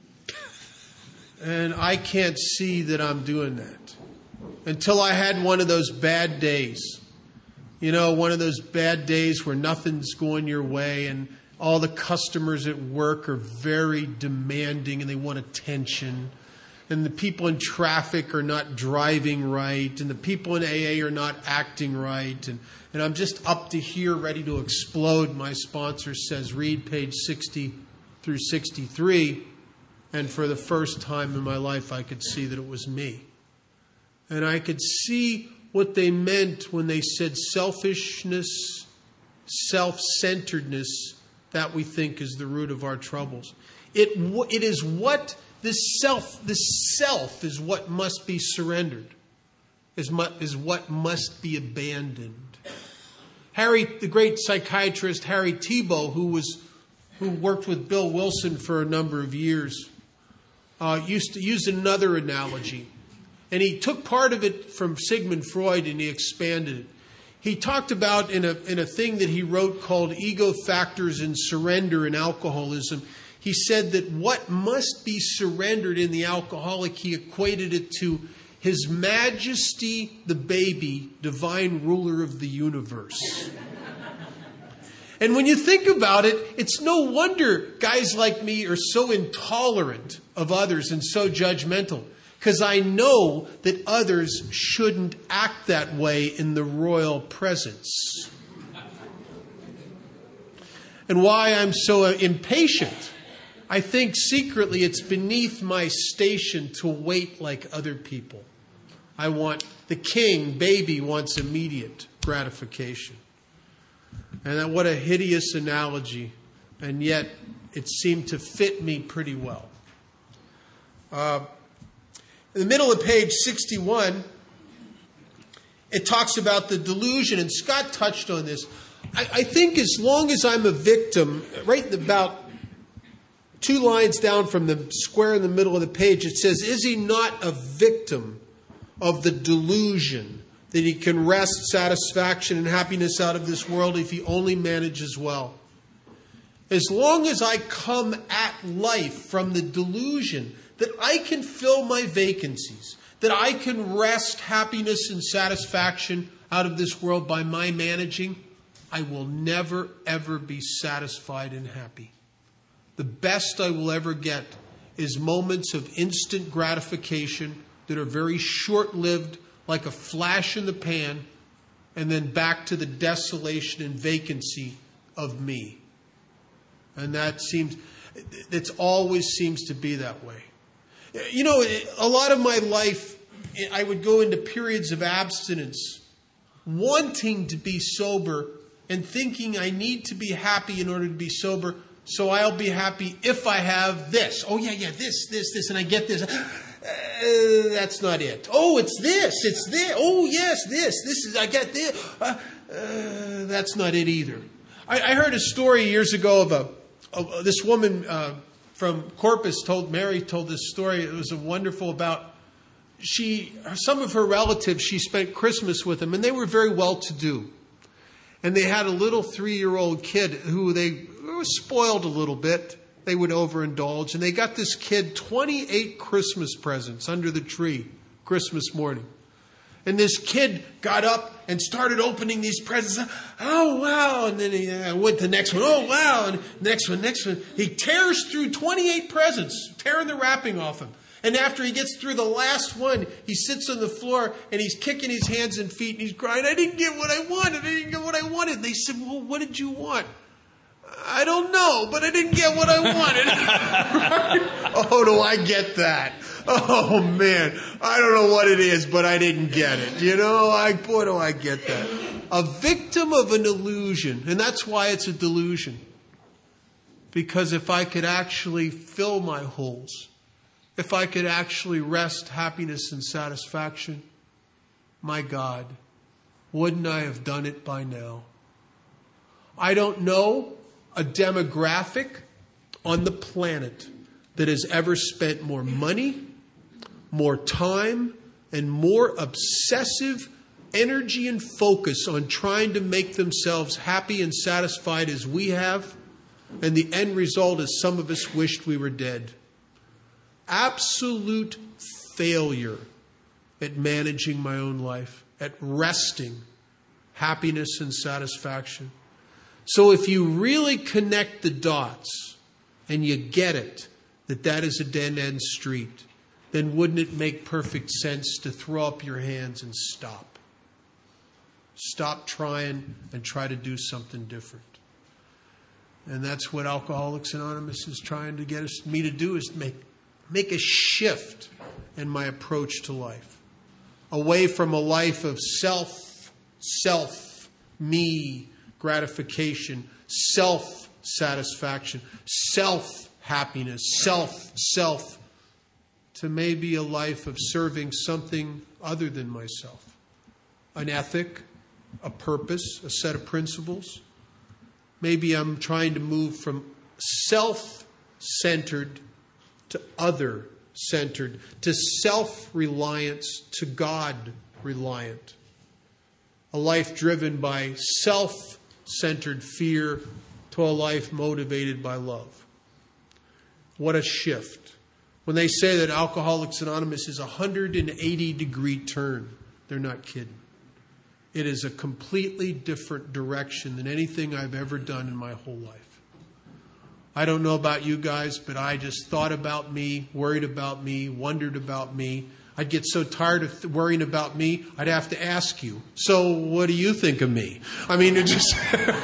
And I can't see that I'm doing that. Until I had one of those bad days. You know, one of those bad days where nothing's going your way and all the customers at work are very demanding and they want attention. And the people in traffic are not driving right. And the people in A A are not acting right. And, and I'm just up to here ready to explode. My sponsor says, read page sixty through sixty-three. And for the first time in my life, I could see that it was me. And I could see what they meant when they said selfishness, self-centeredness, that we think is the root of our troubles. It, it is what this self, this self is what must be surrendered, is, is what must be abandoned. Harry, the great psychiatrist Harry Tiebout, who was who worked with Bill Wilson for a number of years, uh, used to use another analogy. And he took part of it from Sigmund Freud and he expanded it. He talked about in a, in a thing that he wrote called Ego Factors in Surrender in Alcoholism. He said that what must be surrendered in the alcoholic, he equated it to His Majesty the Baby, divine ruler of the universe. And when you think about it, it's no wonder guys like me are so intolerant of others and so judgmental. Because I know that others shouldn't act that way in the royal presence. And why I'm so impatient. I think secretly it's beneath my station to wait like other people. I want, the king, baby, wants immediate gratification. And that, what a hideous analogy. And yet it seemed to fit me pretty well. Uh, In the middle of page sixty-one, it talks about the delusion, and Scott touched on this. I, I think as long as I'm a victim, right about two lines down from the square in the middle of the page, it says, is he not a victim of the delusion that he can wrest satisfaction and happiness out of this world if he only manages well? As long as I come at life from the delusion that I can fill my vacancies, that I can wrest happiness and satisfaction out of this world by my managing, I will never, ever be satisfied and happy. The best I will ever get is moments of instant gratification that are very short-lived, like a flash in the pan, and then back to the desolation and vacancy of me. And that seems, it always seems to be that way. You know, a lot of my life, I would go into periods of abstinence, wanting to be sober and thinking I need to be happy in order to be sober, so I'll be happy if I have this. Oh, yeah, yeah, this, this, this, and I get this. Uh, that's not it. Oh, it's this, it's this. Oh, yes, this, this is, I get this. Uh, uh, that's not it either. I, I heard a story years ago of a of this woman uh, from Corpus told, Mary told this story. It was a wonderful about, she, some of her relatives, she spent Christmas with them, and they were very well-to-do. And they had a little three-year-old kid who they were spoiled a little bit. They would overindulge. And they got this kid twenty-eight Christmas presents under the tree Christmas morning. And this kid got up and started opening these presents. Oh, wow. And then he uh, went to the next one. Oh, wow. And next one, next one. He tears through twenty-eight presents, tearing the wrapping off him. And after he gets through the last one, he sits on the floor and he's kicking his hands and feet and he's crying, I didn't get what I wanted. I didn't get what I wanted. And they said, well, what did you want? I don't know, but I didn't get what I wanted. Right? Oh, do I get that? Oh, man. I don't know what it is, but I didn't get it. You know, I, boy, do I get that. A victim of an illusion. And that's why it's a delusion. Because if I could actually fill my holes, if I could actually rest happiness and satisfaction, my God, wouldn't I have done it by now? I don't know a demographic on the planet that has ever spent more money, more time, and more obsessive energy and focus on trying to make themselves happy and satisfied as we have. And the end result is some of us wished we were dead. Absolute failure at managing my own life, at resting happiness and satisfaction. So if you really connect the dots and you get it, that that is a dead-end street, then wouldn't it make perfect sense to throw up your hands and stop? Stop trying and try to do something different. And that's what Alcoholics Anonymous is trying to get us, me to do, is make Make a shift in my approach to life. Away from a life of self, self, me, gratification, self-satisfaction, self-happiness, self, self, to maybe a life of serving something other than myself. An ethic, a purpose, a set of principles. Maybe I'm trying to move from self-centered to other-centered, to self-reliance, to God-reliant. A life driven by self-centered fear to a life motivated by love. What a shift. When they say that Alcoholics Anonymous is a one hundred eighty degree turn, they're not kidding. It is a completely different direction than anything I've ever done in my whole life. I don't know about you guys, but I just thought about me, worried about me, wondered about me. I'd get so tired of th- worrying about me, I'd have to ask you, so what do you think of me? I mean, it just...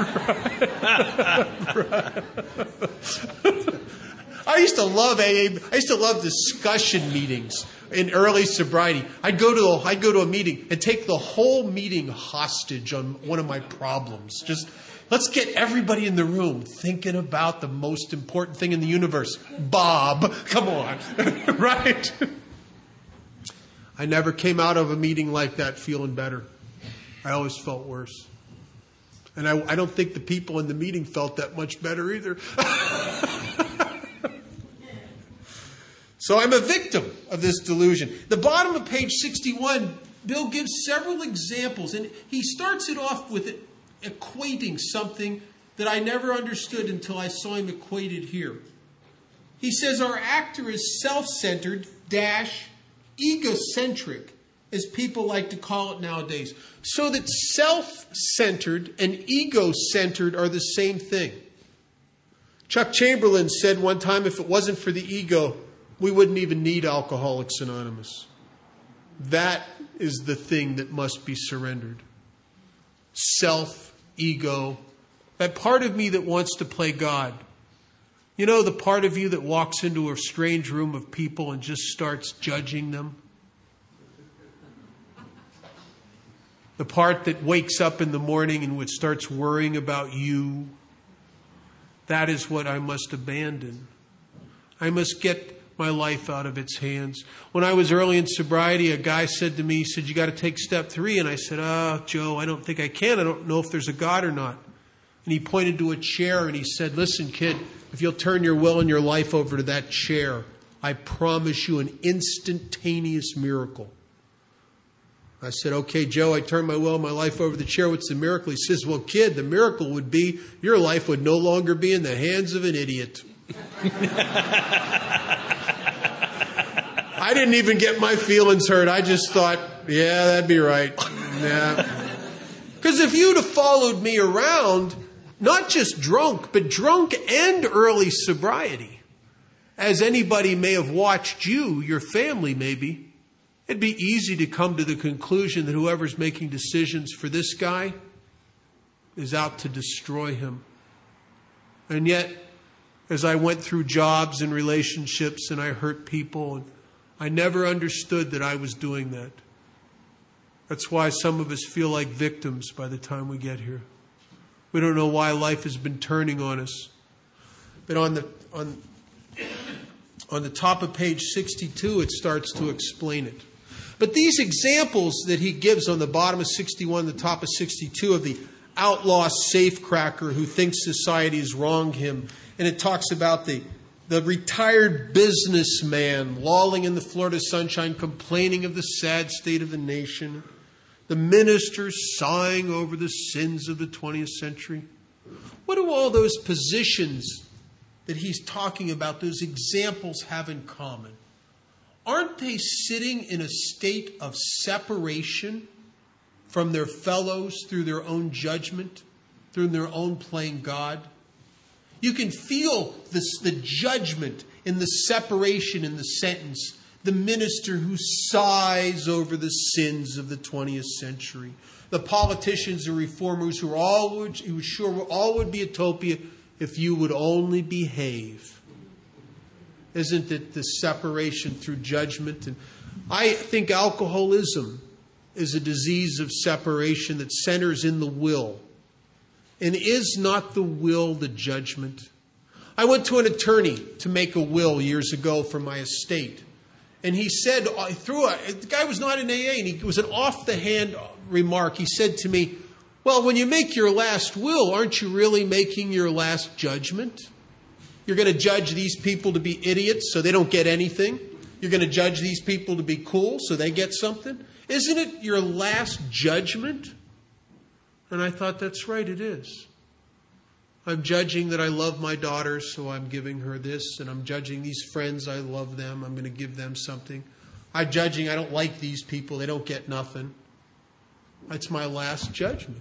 I used to love A A. I used to love discussion meetings in early sobriety. I'd go to a, I'd go to a meeting and take the whole meeting hostage on one of my problems. Just... let's get everybody in the room thinking about the most important thing in the universe. Bob, come on, right? I never came out of a meeting like that feeling better. I always felt worse. And I, I don't think the people in the meeting felt that much better either. So I'm a victim of this delusion. The bottom of page sixty-one, Bill gives several examples, and he starts it off with it. Equating something that I never understood until I saw him equated here. He says our actor is self-centered dash egocentric, as people like to call it nowadays. So that self-centered and ego-centered are the same thing. Chuck Chamberlain said one time, if it wasn't for the ego, we wouldn't even need Alcoholics Anonymous. That is the thing that must be surrendered. Self, ego, that part of me that wants to play God. You know the part of you that walks into a strange room of people and just starts judging them? The part that wakes up in the morning and which starts worrying about you? That is what I must abandon. I must get my life out of its hands. When I was early in sobriety, a guy said to me, he said, you got to take step three. And I said, oh, Joe, I don't think I can. I don't know if there's a God or not. And he pointed to a chair and he said, listen, kid, if you'll turn your will and your life over to that chair, I promise you an instantaneous miracle. I said, okay, Joe, I turned my will and my life over to the chair. What's the miracle? He says, well, kid, the miracle would be your life would no longer be in the hands of an idiot. I didn't even get my feelings hurt. I just thought, yeah, that'd be right. Yeah. Because if you'd have followed me around, not just drunk, but drunk and early sobriety, as anybody may have watched you, your family maybe, it'd be easy to come to the conclusion that whoever's making decisions for this guy is out to destroy him. And yet, as I went through jobs and relationships and I hurt people, and I never understood that I was doing that. That's why some of us feel like victims by the time we get here. We don't know why life has been turning on us. But on the on, on the top of page sixty-two, it starts to explain it. But these examples that he gives on the bottom of sixty-one, the top of sixty-two, of the outlaw safecracker who thinks society has wronged him, and it talks about the the retired businessman lolling in the Florida sunshine, complaining of the sad state of the nation, the ministers sighing over the sins of the twentieth century. What do all those positions that he's talking about, those examples, have in common? Aren't they sitting in a state of separation from their fellows through their own judgment, through their own playing God? You can feel this, the judgment in the separation in the sentence. The minister who sighs over the sins of the twentieth century. The politicians and reformers who, are all would, who sure all would be utopia if you would only behave. Isn't it the separation through judgment? And I think alcoholism is a disease of separation that centers in the will. And is not the will the judgment? I went to an attorney to make a will years ago for my estate. And he said, through a, the guy was not in A A, and he, it was an off-the-hand remark. He said to me, well, when you make your last will, aren't you really making your last judgment? You're going to judge these people to be idiots so they don't get anything. You're going to judge these people to be cool so they get something. Isn't it your last judgment? And I thought, that's right, it is. I'm judging that I love my daughter, so I'm giving her this. And I'm judging these friends, I love them, I'm going to give them something. I'm judging I don't like these people, they don't get nothing. That's my last judgment.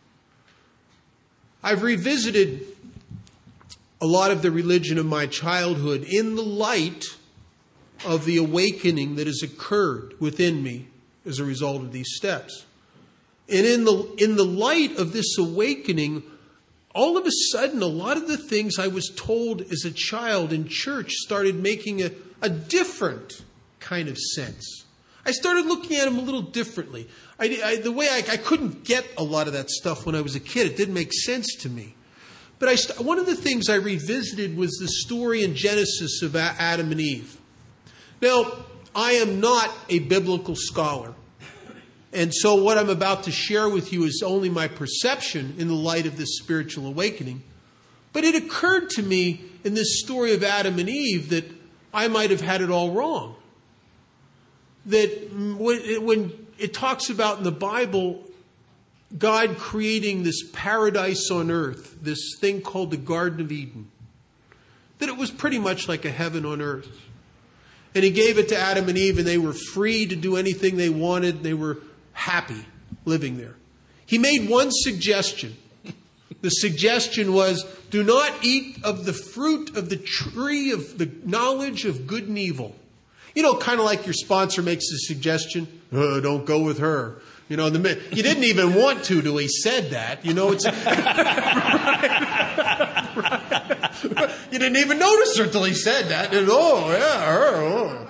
I've revisited a lot of the religion of my childhood in the light of the awakening that has occurred within me as a result of these steps. And in the in the light of this awakening, all of a sudden, a lot of the things I was told as a child in church started making a, a different kind of sense. I started looking at them a little differently. I, I, the way I, I couldn't get a lot of that stuff when I was a kid. It didn't make sense to me. But I, one of the things I revisited was the story in Genesis of Adam and Eve. Now, I am not a biblical scholar. And so what I'm about to share with you is only my perception in the light of this spiritual awakening. But it occurred to me in this story of Adam and Eve that I might have had it all wrong. That when it talks about in the Bible God creating this paradise on earth, this thing called the Garden of Eden, that it was pretty much like a heaven on earth. And he gave it to Adam and Eve, and they were free to do anything they wanted. They were happy living there. He made one suggestion. The suggestion was, do not eat of the fruit of the tree of the knowledge of good and evil. You know, kind of like your sponsor makes a suggestion, oh, don't go with her. You know, the, you didn't even want to till he said that. You know, it's right, right. You didn't even notice her till he said that. And, oh, yeah, her. Oh.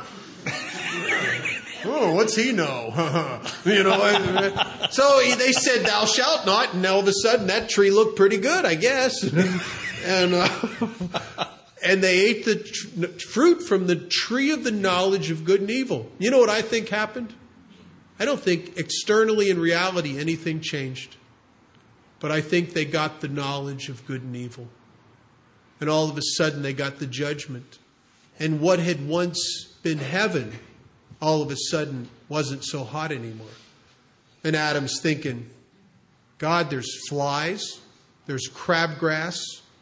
Oh, what's he know? You know. So they said, "Thou shalt not," and all of a sudden that tree looked pretty good, I guess. And uh, and they ate the tr- fruit from the tree of the knowledge of good and evil. You know what I think happened? I don't think externally in reality anything changed, but I think they got the knowledge of good and evil, and all of a sudden they got the judgment, and what had once been heaven all of a sudden wasn't so hot anymore. And Adam's thinking, God, there's flies, there's crabgrass.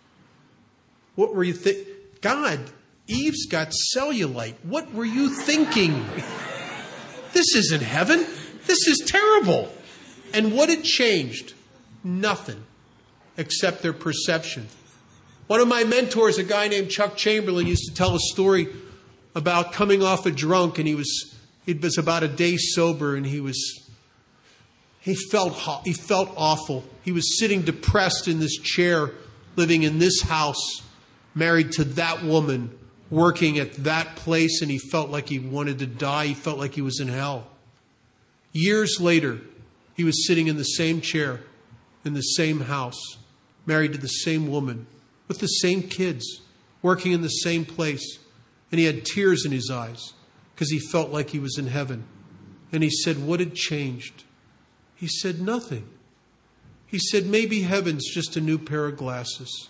What were you thinking? God, Eve's got cellulite. What were you thinking? This isn't heaven. This is terrible. And what had changed? Nothing, except their perception. One of my mentors, a guy named Chuck Chamberlain, used to tell a story about coming off a drunk, and he was he was about a day sober, and he was he felt he felt awful. He was sitting depressed in this chair, living in this house, married to that woman, working at that place, and he felt like he wanted to die. He felt like he was in hell. Years later, he was sitting in the same chair, in the same house, married to the same woman, with the same kids, working in the same place. And he had tears in his eyes because he felt like he was in heaven. And he said, what had changed? He said, nothing. He said, maybe heaven's just a new pair of glasses.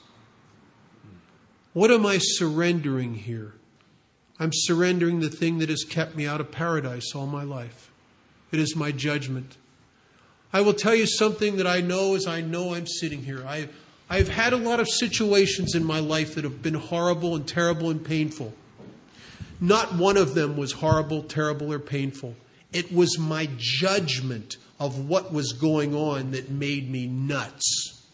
What am I surrendering here? I'm surrendering the thing that has kept me out of paradise all my life. It is my judgment. I will tell you something that I know as I know I'm sitting here. I, I've had a lot of situations in my life that have been horrible and terrible and painful. Not one of them was horrible, terrible, or painful. It was my judgment of what was going on that made me nuts.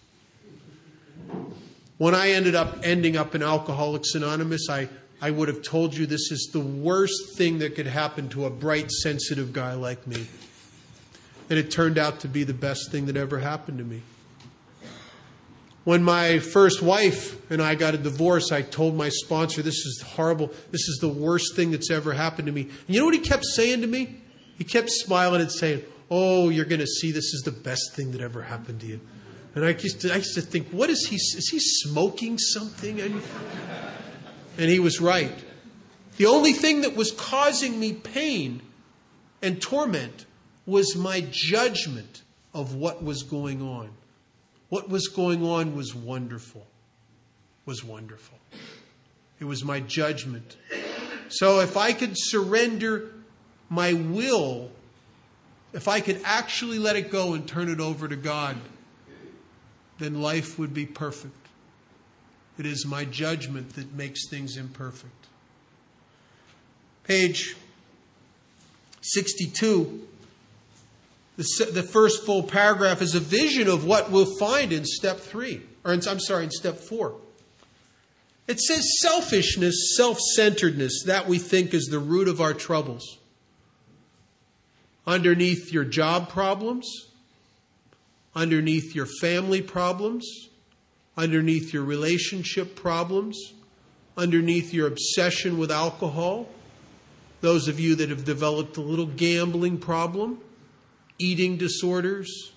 When I ended up ending up in Alcoholics Anonymous, I, I would have told you this is the worst thing that could happen to a bright, sensitive guy like me. And it turned out to be the best thing that ever happened to me. When my first wife and I got a divorce, I told my sponsor, this is horrible. This is the worst thing that's ever happened to me. And you know what he kept saying to me? He kept smiling and saying, oh, you're going to see this is the best thing that ever happened to you. And I used to, I used to think, what is he, is he smoking something? And, and he was right. The only thing that was causing me pain and torment was my judgment of what was going on. What was going on was wonderful. Was wonderful. It was my judgment. So if I could surrender my will, if I could actually let it go and turn it over to God, then life would be perfect. It is my judgment that makes things imperfect. Page sixty-two. The, the first full paragraph is a vision of what we'll find in step three. Or in, I'm sorry, in step four. It says selfishness, self-centeredness, that we think is the root of our troubles. Underneath your job problems, underneath your family problems, underneath your relationship problems, underneath your obsession with alcohol, those of you that have developed a little gambling problem, eating disorders,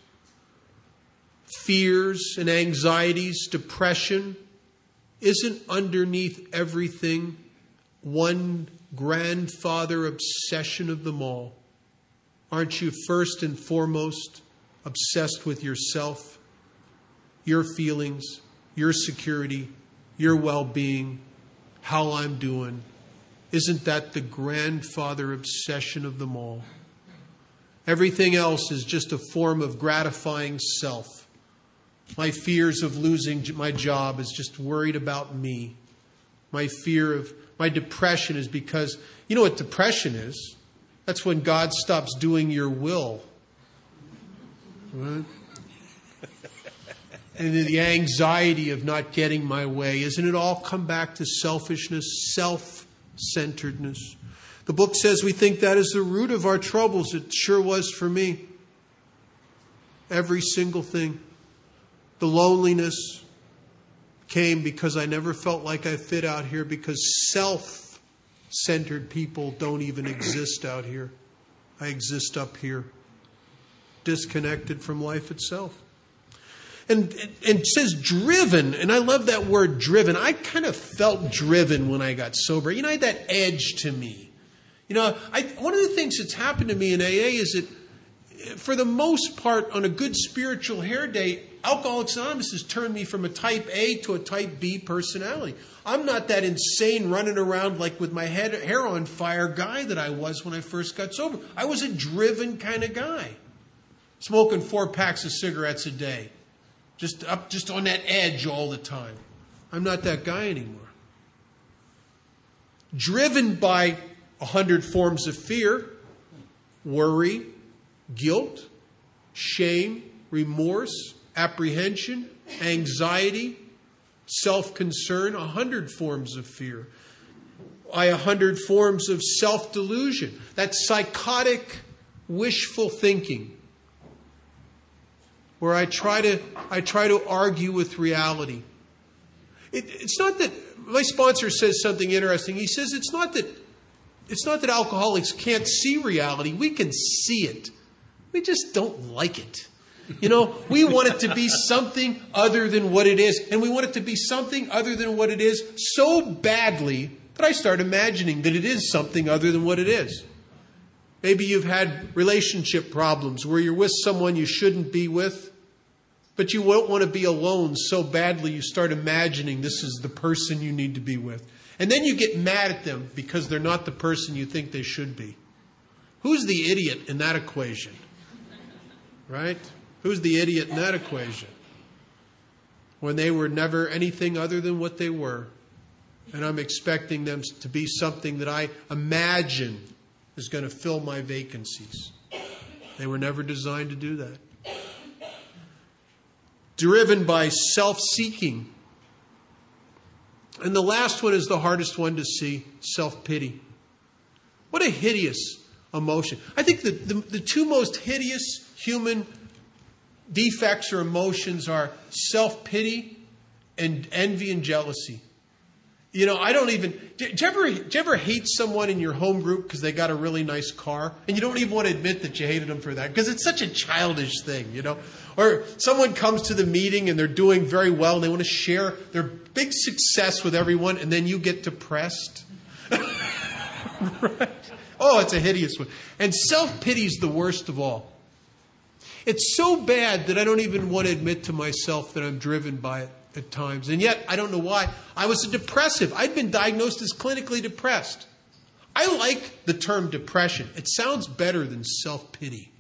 fears and anxieties, depression, isn't underneath everything one grandfather obsession of them all? Aren't you first and foremost obsessed with yourself, your feelings, your security, your well-being, how I'm doing? Isn't that the grandfather obsession of them all? Everything else is just a form of gratifying self. My fears of losing my job is just worried about me. My fear of, my depression is because, you know what depression is? That's when God stops doing your will. Right? And the anxiety of not getting my way. Isn't it all come back to selfishness, self-centeredness? The book says we think that is the root of our troubles. It sure was for me. Every single thing. The loneliness, came because I never felt like I fit out here, because self-centered people don't even exist out here. I exist up here, disconnected from life itself. And, and it says driven, and I love that word driven. I kind of felt driven when I got sober. You know, I had that edge to me. You know, I, one of the things that's happened to me in A A is that, for the most part, on a good spiritual hair day, Alcoholics Anonymous has turned me from a type A to a type B personality. I'm not that insane running around like with my head, hair on fire guy that I was when I first got sober. I was a driven kind of guy, smoking four packs of cigarettes a day, just up, just on that edge all the time. I'm not that guy anymore. Driven by a hundred forms of fear, worry, guilt, shame, remorse, apprehension, anxiety, self-concern, a hundred forms of fear. By a hundred forms of self-delusion. That's psychotic, wishful thinking, where I try to I try to argue with reality. It, it's not that my sponsor says something interesting. He says it's not that it's not that alcoholics can't see reality. We can see it. We just don't like it. You know, we want it to be something other than what it is. And we want it to be something other than what it is so badly that I start imagining that it is something other than what it is. Maybe you've had relationship problems where you're with someone you shouldn't be with, but you won't want to be alone so badly you start imagining this is the person you need to be with. And then you get mad at them because they're not the person you think they should be. Who's the idiot in that equation? Right? Who's the idiot in that equation? When they were never anything other than what they were. And I'm expecting them to be something that I imagine is going to fill my vacancies. They were never designed to do that. Driven by self-seeking. And the last one is the hardest one to see, self-pity. What a hideous emotion. I think the, the, the two most hideous human defects or emotions are self-pity and envy and jealousy. You know, I don't even... Do you ever, do you ever hate someone in your home group because they got a really nice car? And you don't even want to admit that you hated them for that because it's such a childish thing, you know? Or someone comes to the meeting and they're doing very well and they want to share their big success with everyone, and then you get depressed. Right? Oh, it's a hideous one. And self-pity is the worst of all. It's so bad that I don't even want to admit to myself that I'm driven by it at times. And yet, I don't know why. I was a depressive. I'd been diagnosed as clinically depressed. I like the term depression. It sounds better than self-pity.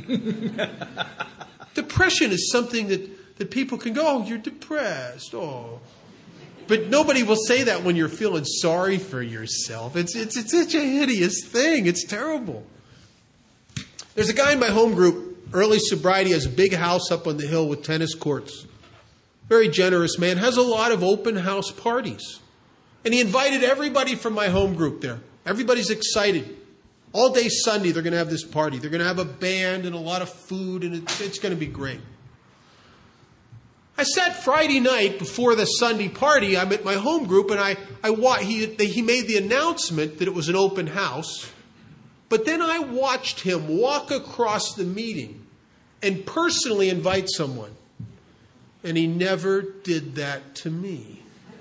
Depression is something that, that people can go, oh, you're depressed. Oh. But nobody will say that when you're feeling sorry for yourself. It's, it's, it's such a hideous thing. It's terrible. There's a guy in my home group, early sobriety, has a big house up on the hill with tennis courts. Very generous man, has a lot of open house parties. And he invited everybody from my home group there. Everybody's excited. All day Sunday, they're going to have this party. They're going to have a band and a lot of food, and it's, it's going to be great. I sat Friday night before the Sunday party. I'm at my home group, and I, I he, he made the announcement that it was an open house. But then I watched him walk across the meeting and personally invite someone. And he never did that to me.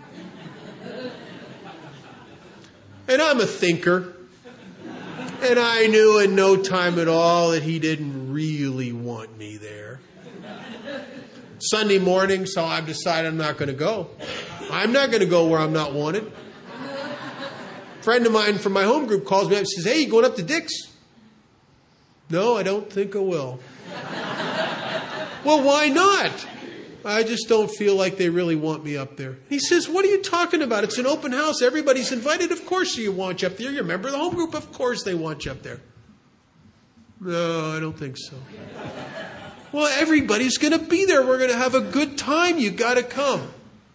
And I'm a thinker. And I knew in no time at all that he didn't really want me there. Sunday morning, so I've decided I'm not going to go. I'm not going to go where I'm not wanted. A friend of mine from my home group calls me up and says, hey, you going up to Dick's? No, I don't think I will. Well, why not? I just don't feel like they really want me up there. He says, what are you talking about? It's an open house. Everybody's invited. Of course you want you up there. You're a member of the home group. Of course they want you up there. No, I don't think so. Well, everybody's going to be there. We're going to have a good time. You got to come.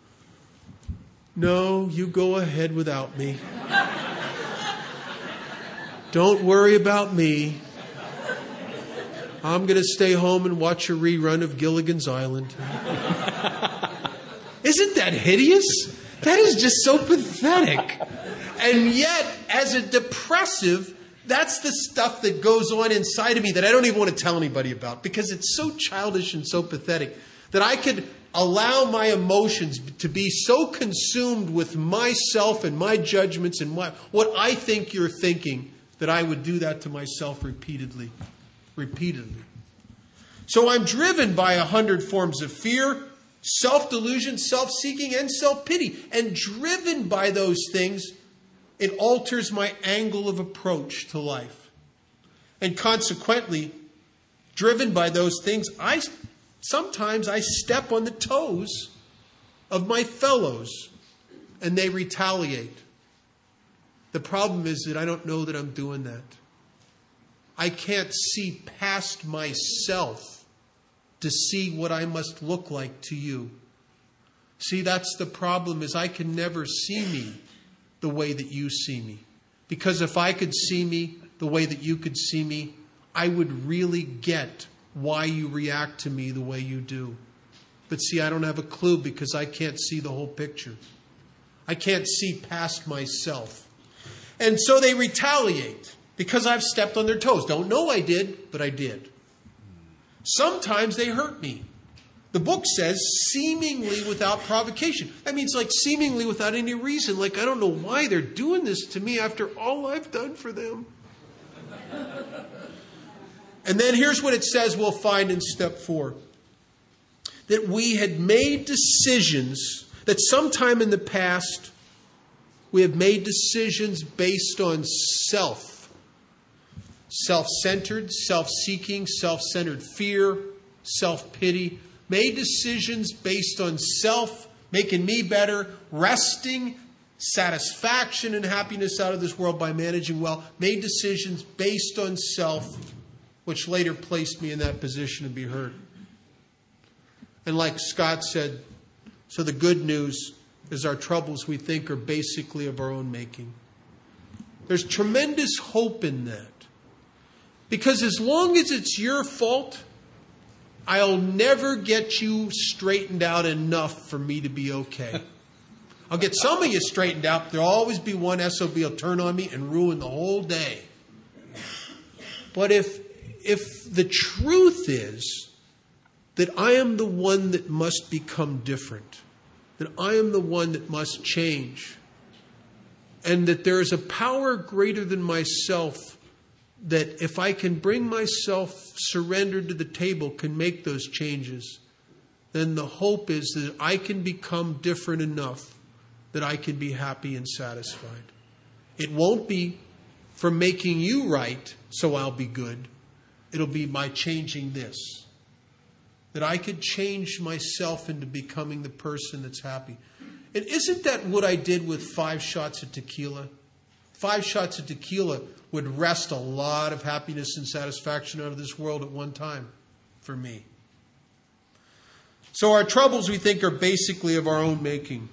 No, you go ahead without me. Don't worry about me. I'm going to stay home and watch a rerun of Gilligan's Island. Isn't that hideous? That is just so pathetic. And yet, as a depressive, that's the stuff that goes on inside of me that I don't even want to tell anybody about because it's so childish and so pathetic that I could allow my emotions to be so consumed with myself and my judgments and my, what I think you're thinking that I would do that to myself repeatedly. Repeatedly. So I'm driven by a hundred forms of fear, self-delusion, self-seeking, and self-pity. And driven by those things, it alters my angle of approach to life. And consequently, driven by those things, I sometimes I step on the toes of my fellows and they retaliate. The problem is that I don't know that I'm doing that. I can't see past myself to see what I must look like to you. See, that's the problem, is I can never see me the way that you see me. Because if I could see me the way that you could see me, I would really get why you react to me the way you do. But see, I don't have a clue because I can't see the whole picture. I can't see past myself. And so they retaliate because I've stepped on their toes. Don't know I did, but I did. Sometimes they hurt me. The book says seemingly without provocation. That means like seemingly without any reason. Like I don't know why they're doing this to me after all I've done for them. And then here's what it says we'll find in step four. That we had made decisions, that sometime in the past we have made decisions based on self. Self-centered, self-seeking, self-centered fear, self-pity. Made decisions based on self, making me better, wresting satisfaction and happiness out of this world by managing well. Made decisions based on self, which later placed me in that position to be hurt. And like Scott said, so the good news is our troubles, we think, are basically of our own making. There's tremendous hope in that. Because as long as it's your fault, I'll never get you straightened out enough for me to be okay. I'll get some of you straightened out, but there'll always be one S O B will turn on me and ruin the whole day. But if if the truth is that I am the one that must become different, that I am the one that must change, and that there is a power greater than myself that if I can bring myself surrendered to the table, can make those changes, then the hope is that I can become different enough that I can be happy and satisfied. It won't be from making you right so I'll be good. It'll be by changing this. That I could change myself into becoming the person that's happy. And isn't that what I did with five shots of tequila? Five shots of tequila would wrest a lot of happiness and satisfaction out of this world at one time for me. So our troubles, we think, are basically of our own making.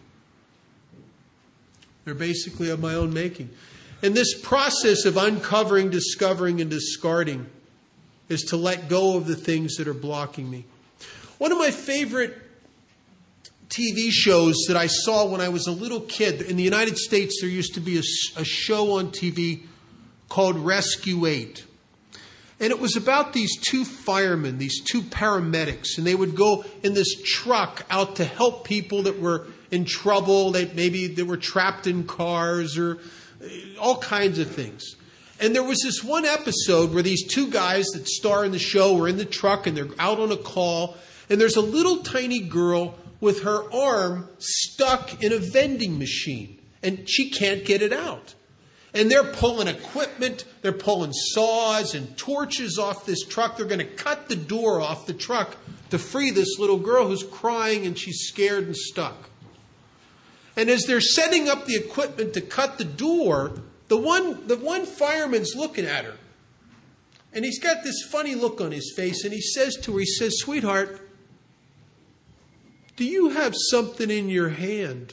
They're basically of my own making. And this process of uncovering, discovering, and discarding is to let go of the things that are blocking me. One of my favorite T V shows that I saw when I was a little kid, in the United States, there used to be a, a show on T V called Rescue eight. And it was about these two firemen, these two paramedics, and they would go in this truck out to help people that were in trouble, that maybe they were trapped in cars or all kinds of things. And there was this one episode where these two guys that star in the show were in the truck and they're out on a call, and there's a little tiny girl with her arm stuck in a vending machine, and she can't get it out. And they're pulling equipment, they're pulling saws and torches off this truck. They're going to cut the door off the truck to free this little girl who's crying and she's scared and stuck. And as they're setting up the equipment to cut the door, the one, the one fireman's looking at her. And he's got this funny look on his face, and he says to her, he says, "Sweetheart, do you have something in your hand?"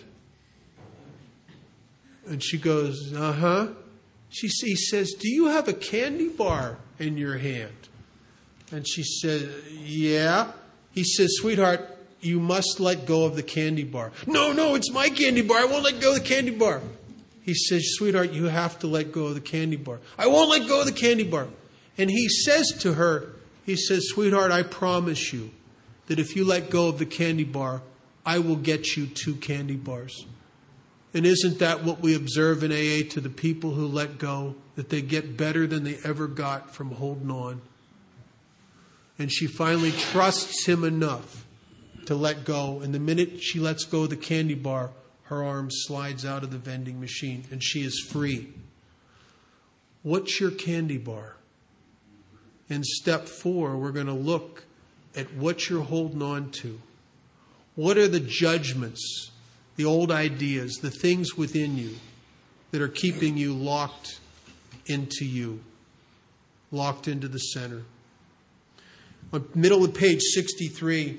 And she goes, "Uh-huh." She, he says, "Do you have a candy bar in your hand?" And she said, "Yeah." He says, "Sweetheart, you must let go of the candy bar. No, no, it's my candy bar. I won't let go of the candy bar. He says, sweetheart, you have to let go of the candy bar. I won't let go of the candy bar. And he says to her, he says, sweetheart, I promise you that if you let go of the candy bar, I will get you two candy bars. And isn't that what we observe in A A to the people who let go? That they get better than they ever got from holding on. And she finally trusts him enough to let go. And the minute she lets go of the candy bar, her arm slides out of the vending machine and she is free. What's your candy bar? In step four, we're going to look at what you're holding on to. What are the judgments, the old ideas, the things within you that are keeping you locked into you, locked into the center? On middle of page sixty-three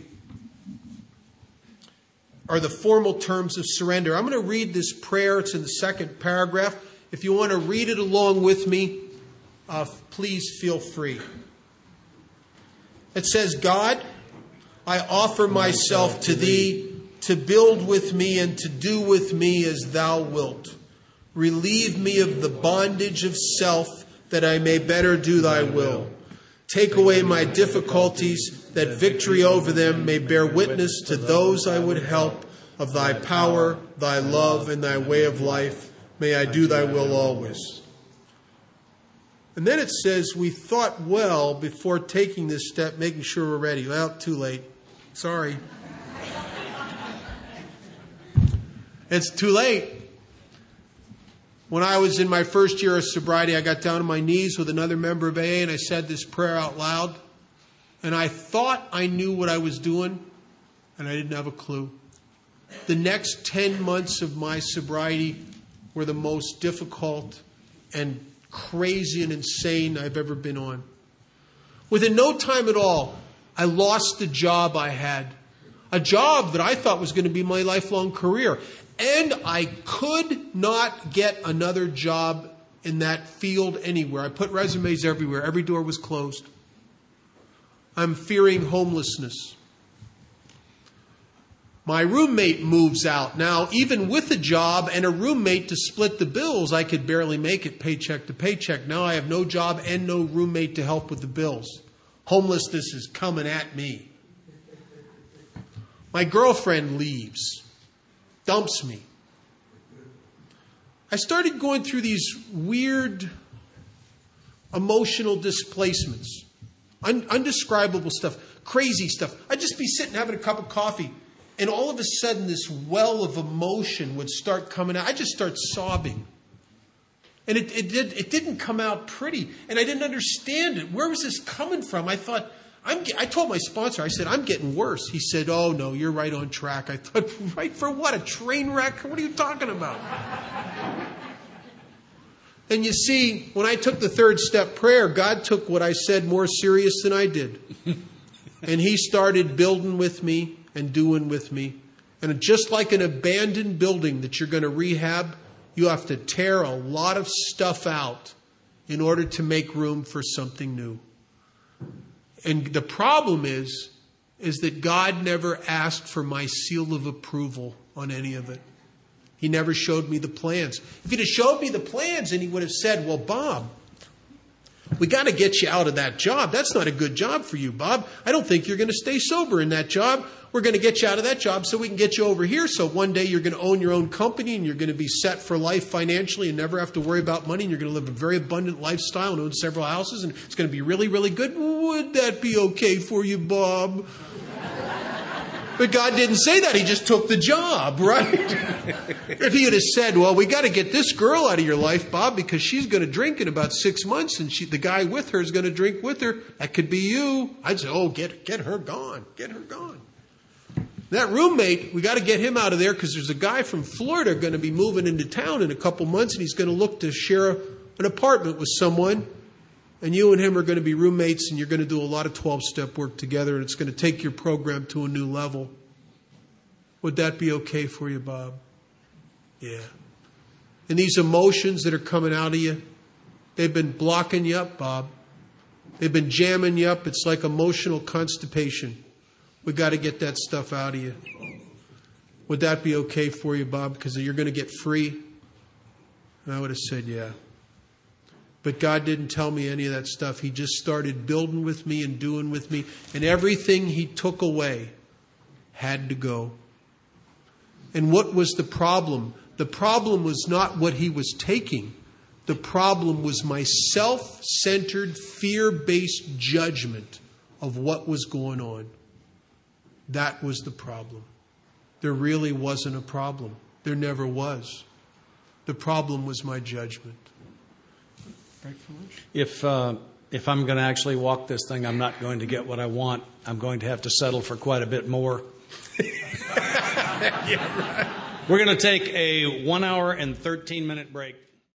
are the formal terms of surrender. I'm going to read this prayer. It's in the second paragraph. If you want to read it along with me, uh, please feel free. It says, God, I offer myself to thee to build with me and to do with me as thou wilt. Relieve me of the bondage of self that I may better do thy will. Take away my difficulties, that victory over them may bear witness to those I would help of thy power, thy love, and thy way of life. May I do thy will always. And then it says, we thought well before taking this step, making sure we're ready. Well, too late. Sorry. It's too late. When I was in my first year of sobriety, I got down on my knees with another member of A A and I said this prayer out loud. And I thought I knew what I was doing, and I didn't have a clue. The next ten months of my sobriety were the most difficult and crazy and insane I've ever been on. Within no time at all, I lost the job I had. A job that I thought was going to be my lifelong career. And I could not get another job in that field anywhere. I put resumes everywhere. Every door was closed. I'm fearing homelessness. My roommate moves out. Now, even with a job and a roommate to split the bills, I could barely make it paycheck to paycheck. Now I have no job and no roommate to help with the bills. Homelessness is coming at me. My girlfriend leaves. Dumps me. I started going through these weird emotional displacements, un- undescribable stuff, crazy stuff. I'd just be sitting having a cup of coffee, and all of a sudden this well of emotion would start coming out. I just start sobbing. And it, it, did, it didn't come out pretty, and I didn't understand it. Where was this coming from? I thought, I'm, I told my sponsor, I said, I'm getting worse. He said, oh, no, you're right on track. I thought, right for what? A train wreck? What are you talking about? And you see, when I took the third step prayer, God took what I said more serious than I did. And he started building with me and doing with me. And just like an abandoned building that you're going to rehab, you have to tear a lot of stuff out in order to make room for something new. And the problem is, is that God never asked for my seal of approval on any of it. He never showed me the plans. If he'd have showed me the plans, and he would have said, well, Bob, we got to get you out of that job. That's not a good job for you, Bob. I don't think you're going to stay sober in that job. We're going to get you out of that job so we can get you over here. So one day you're going to own your own company and you're going to be set for life financially and never have to worry about money. And you're going to live a very abundant lifestyle and own several houses. And it's going to be really, really good. Would that be okay for you, Bob? But God didn't say that. He just took the job, right? If he had said, well, we got to get this girl out of your life, Bob, because she's going to drink in about six months and she, the guy with her is going to drink with her. That could be you. I'd say, oh, get, get her gone. Get her gone. That roommate, we got to get him out of there because there's a guy from Florida going to be moving into town in a couple months and he's going to look to share a, an apartment with someone. And you and him are going to be roommates and you're going to do a lot of twelve-step work together and it's going to take your program to a new level. Would that be okay for you, Bob? Yeah. And these emotions that are coming out of you, they've been blocking you up, Bob. They've been jamming you up. It's like emotional constipation. We got to get that stuff out of you. Would that be okay for you, Bob? Because you're going to get free? And I would have said, yeah. But God didn't tell me any of that stuff. He just started building with me and doing with me. And everything He took away had to go. And what was the problem? The problem was not what He was taking. The problem was my self-centered, fear-based judgment of what was going on. That was the problem. There really wasn't a problem. There never was. The problem was my judgment. If uh, if I'm going to actually walk this thing, I'm not going to get what I want. I'm going to have to settle for quite a bit more. Yeah, right. We're going to take a one hour and thirteen minute break.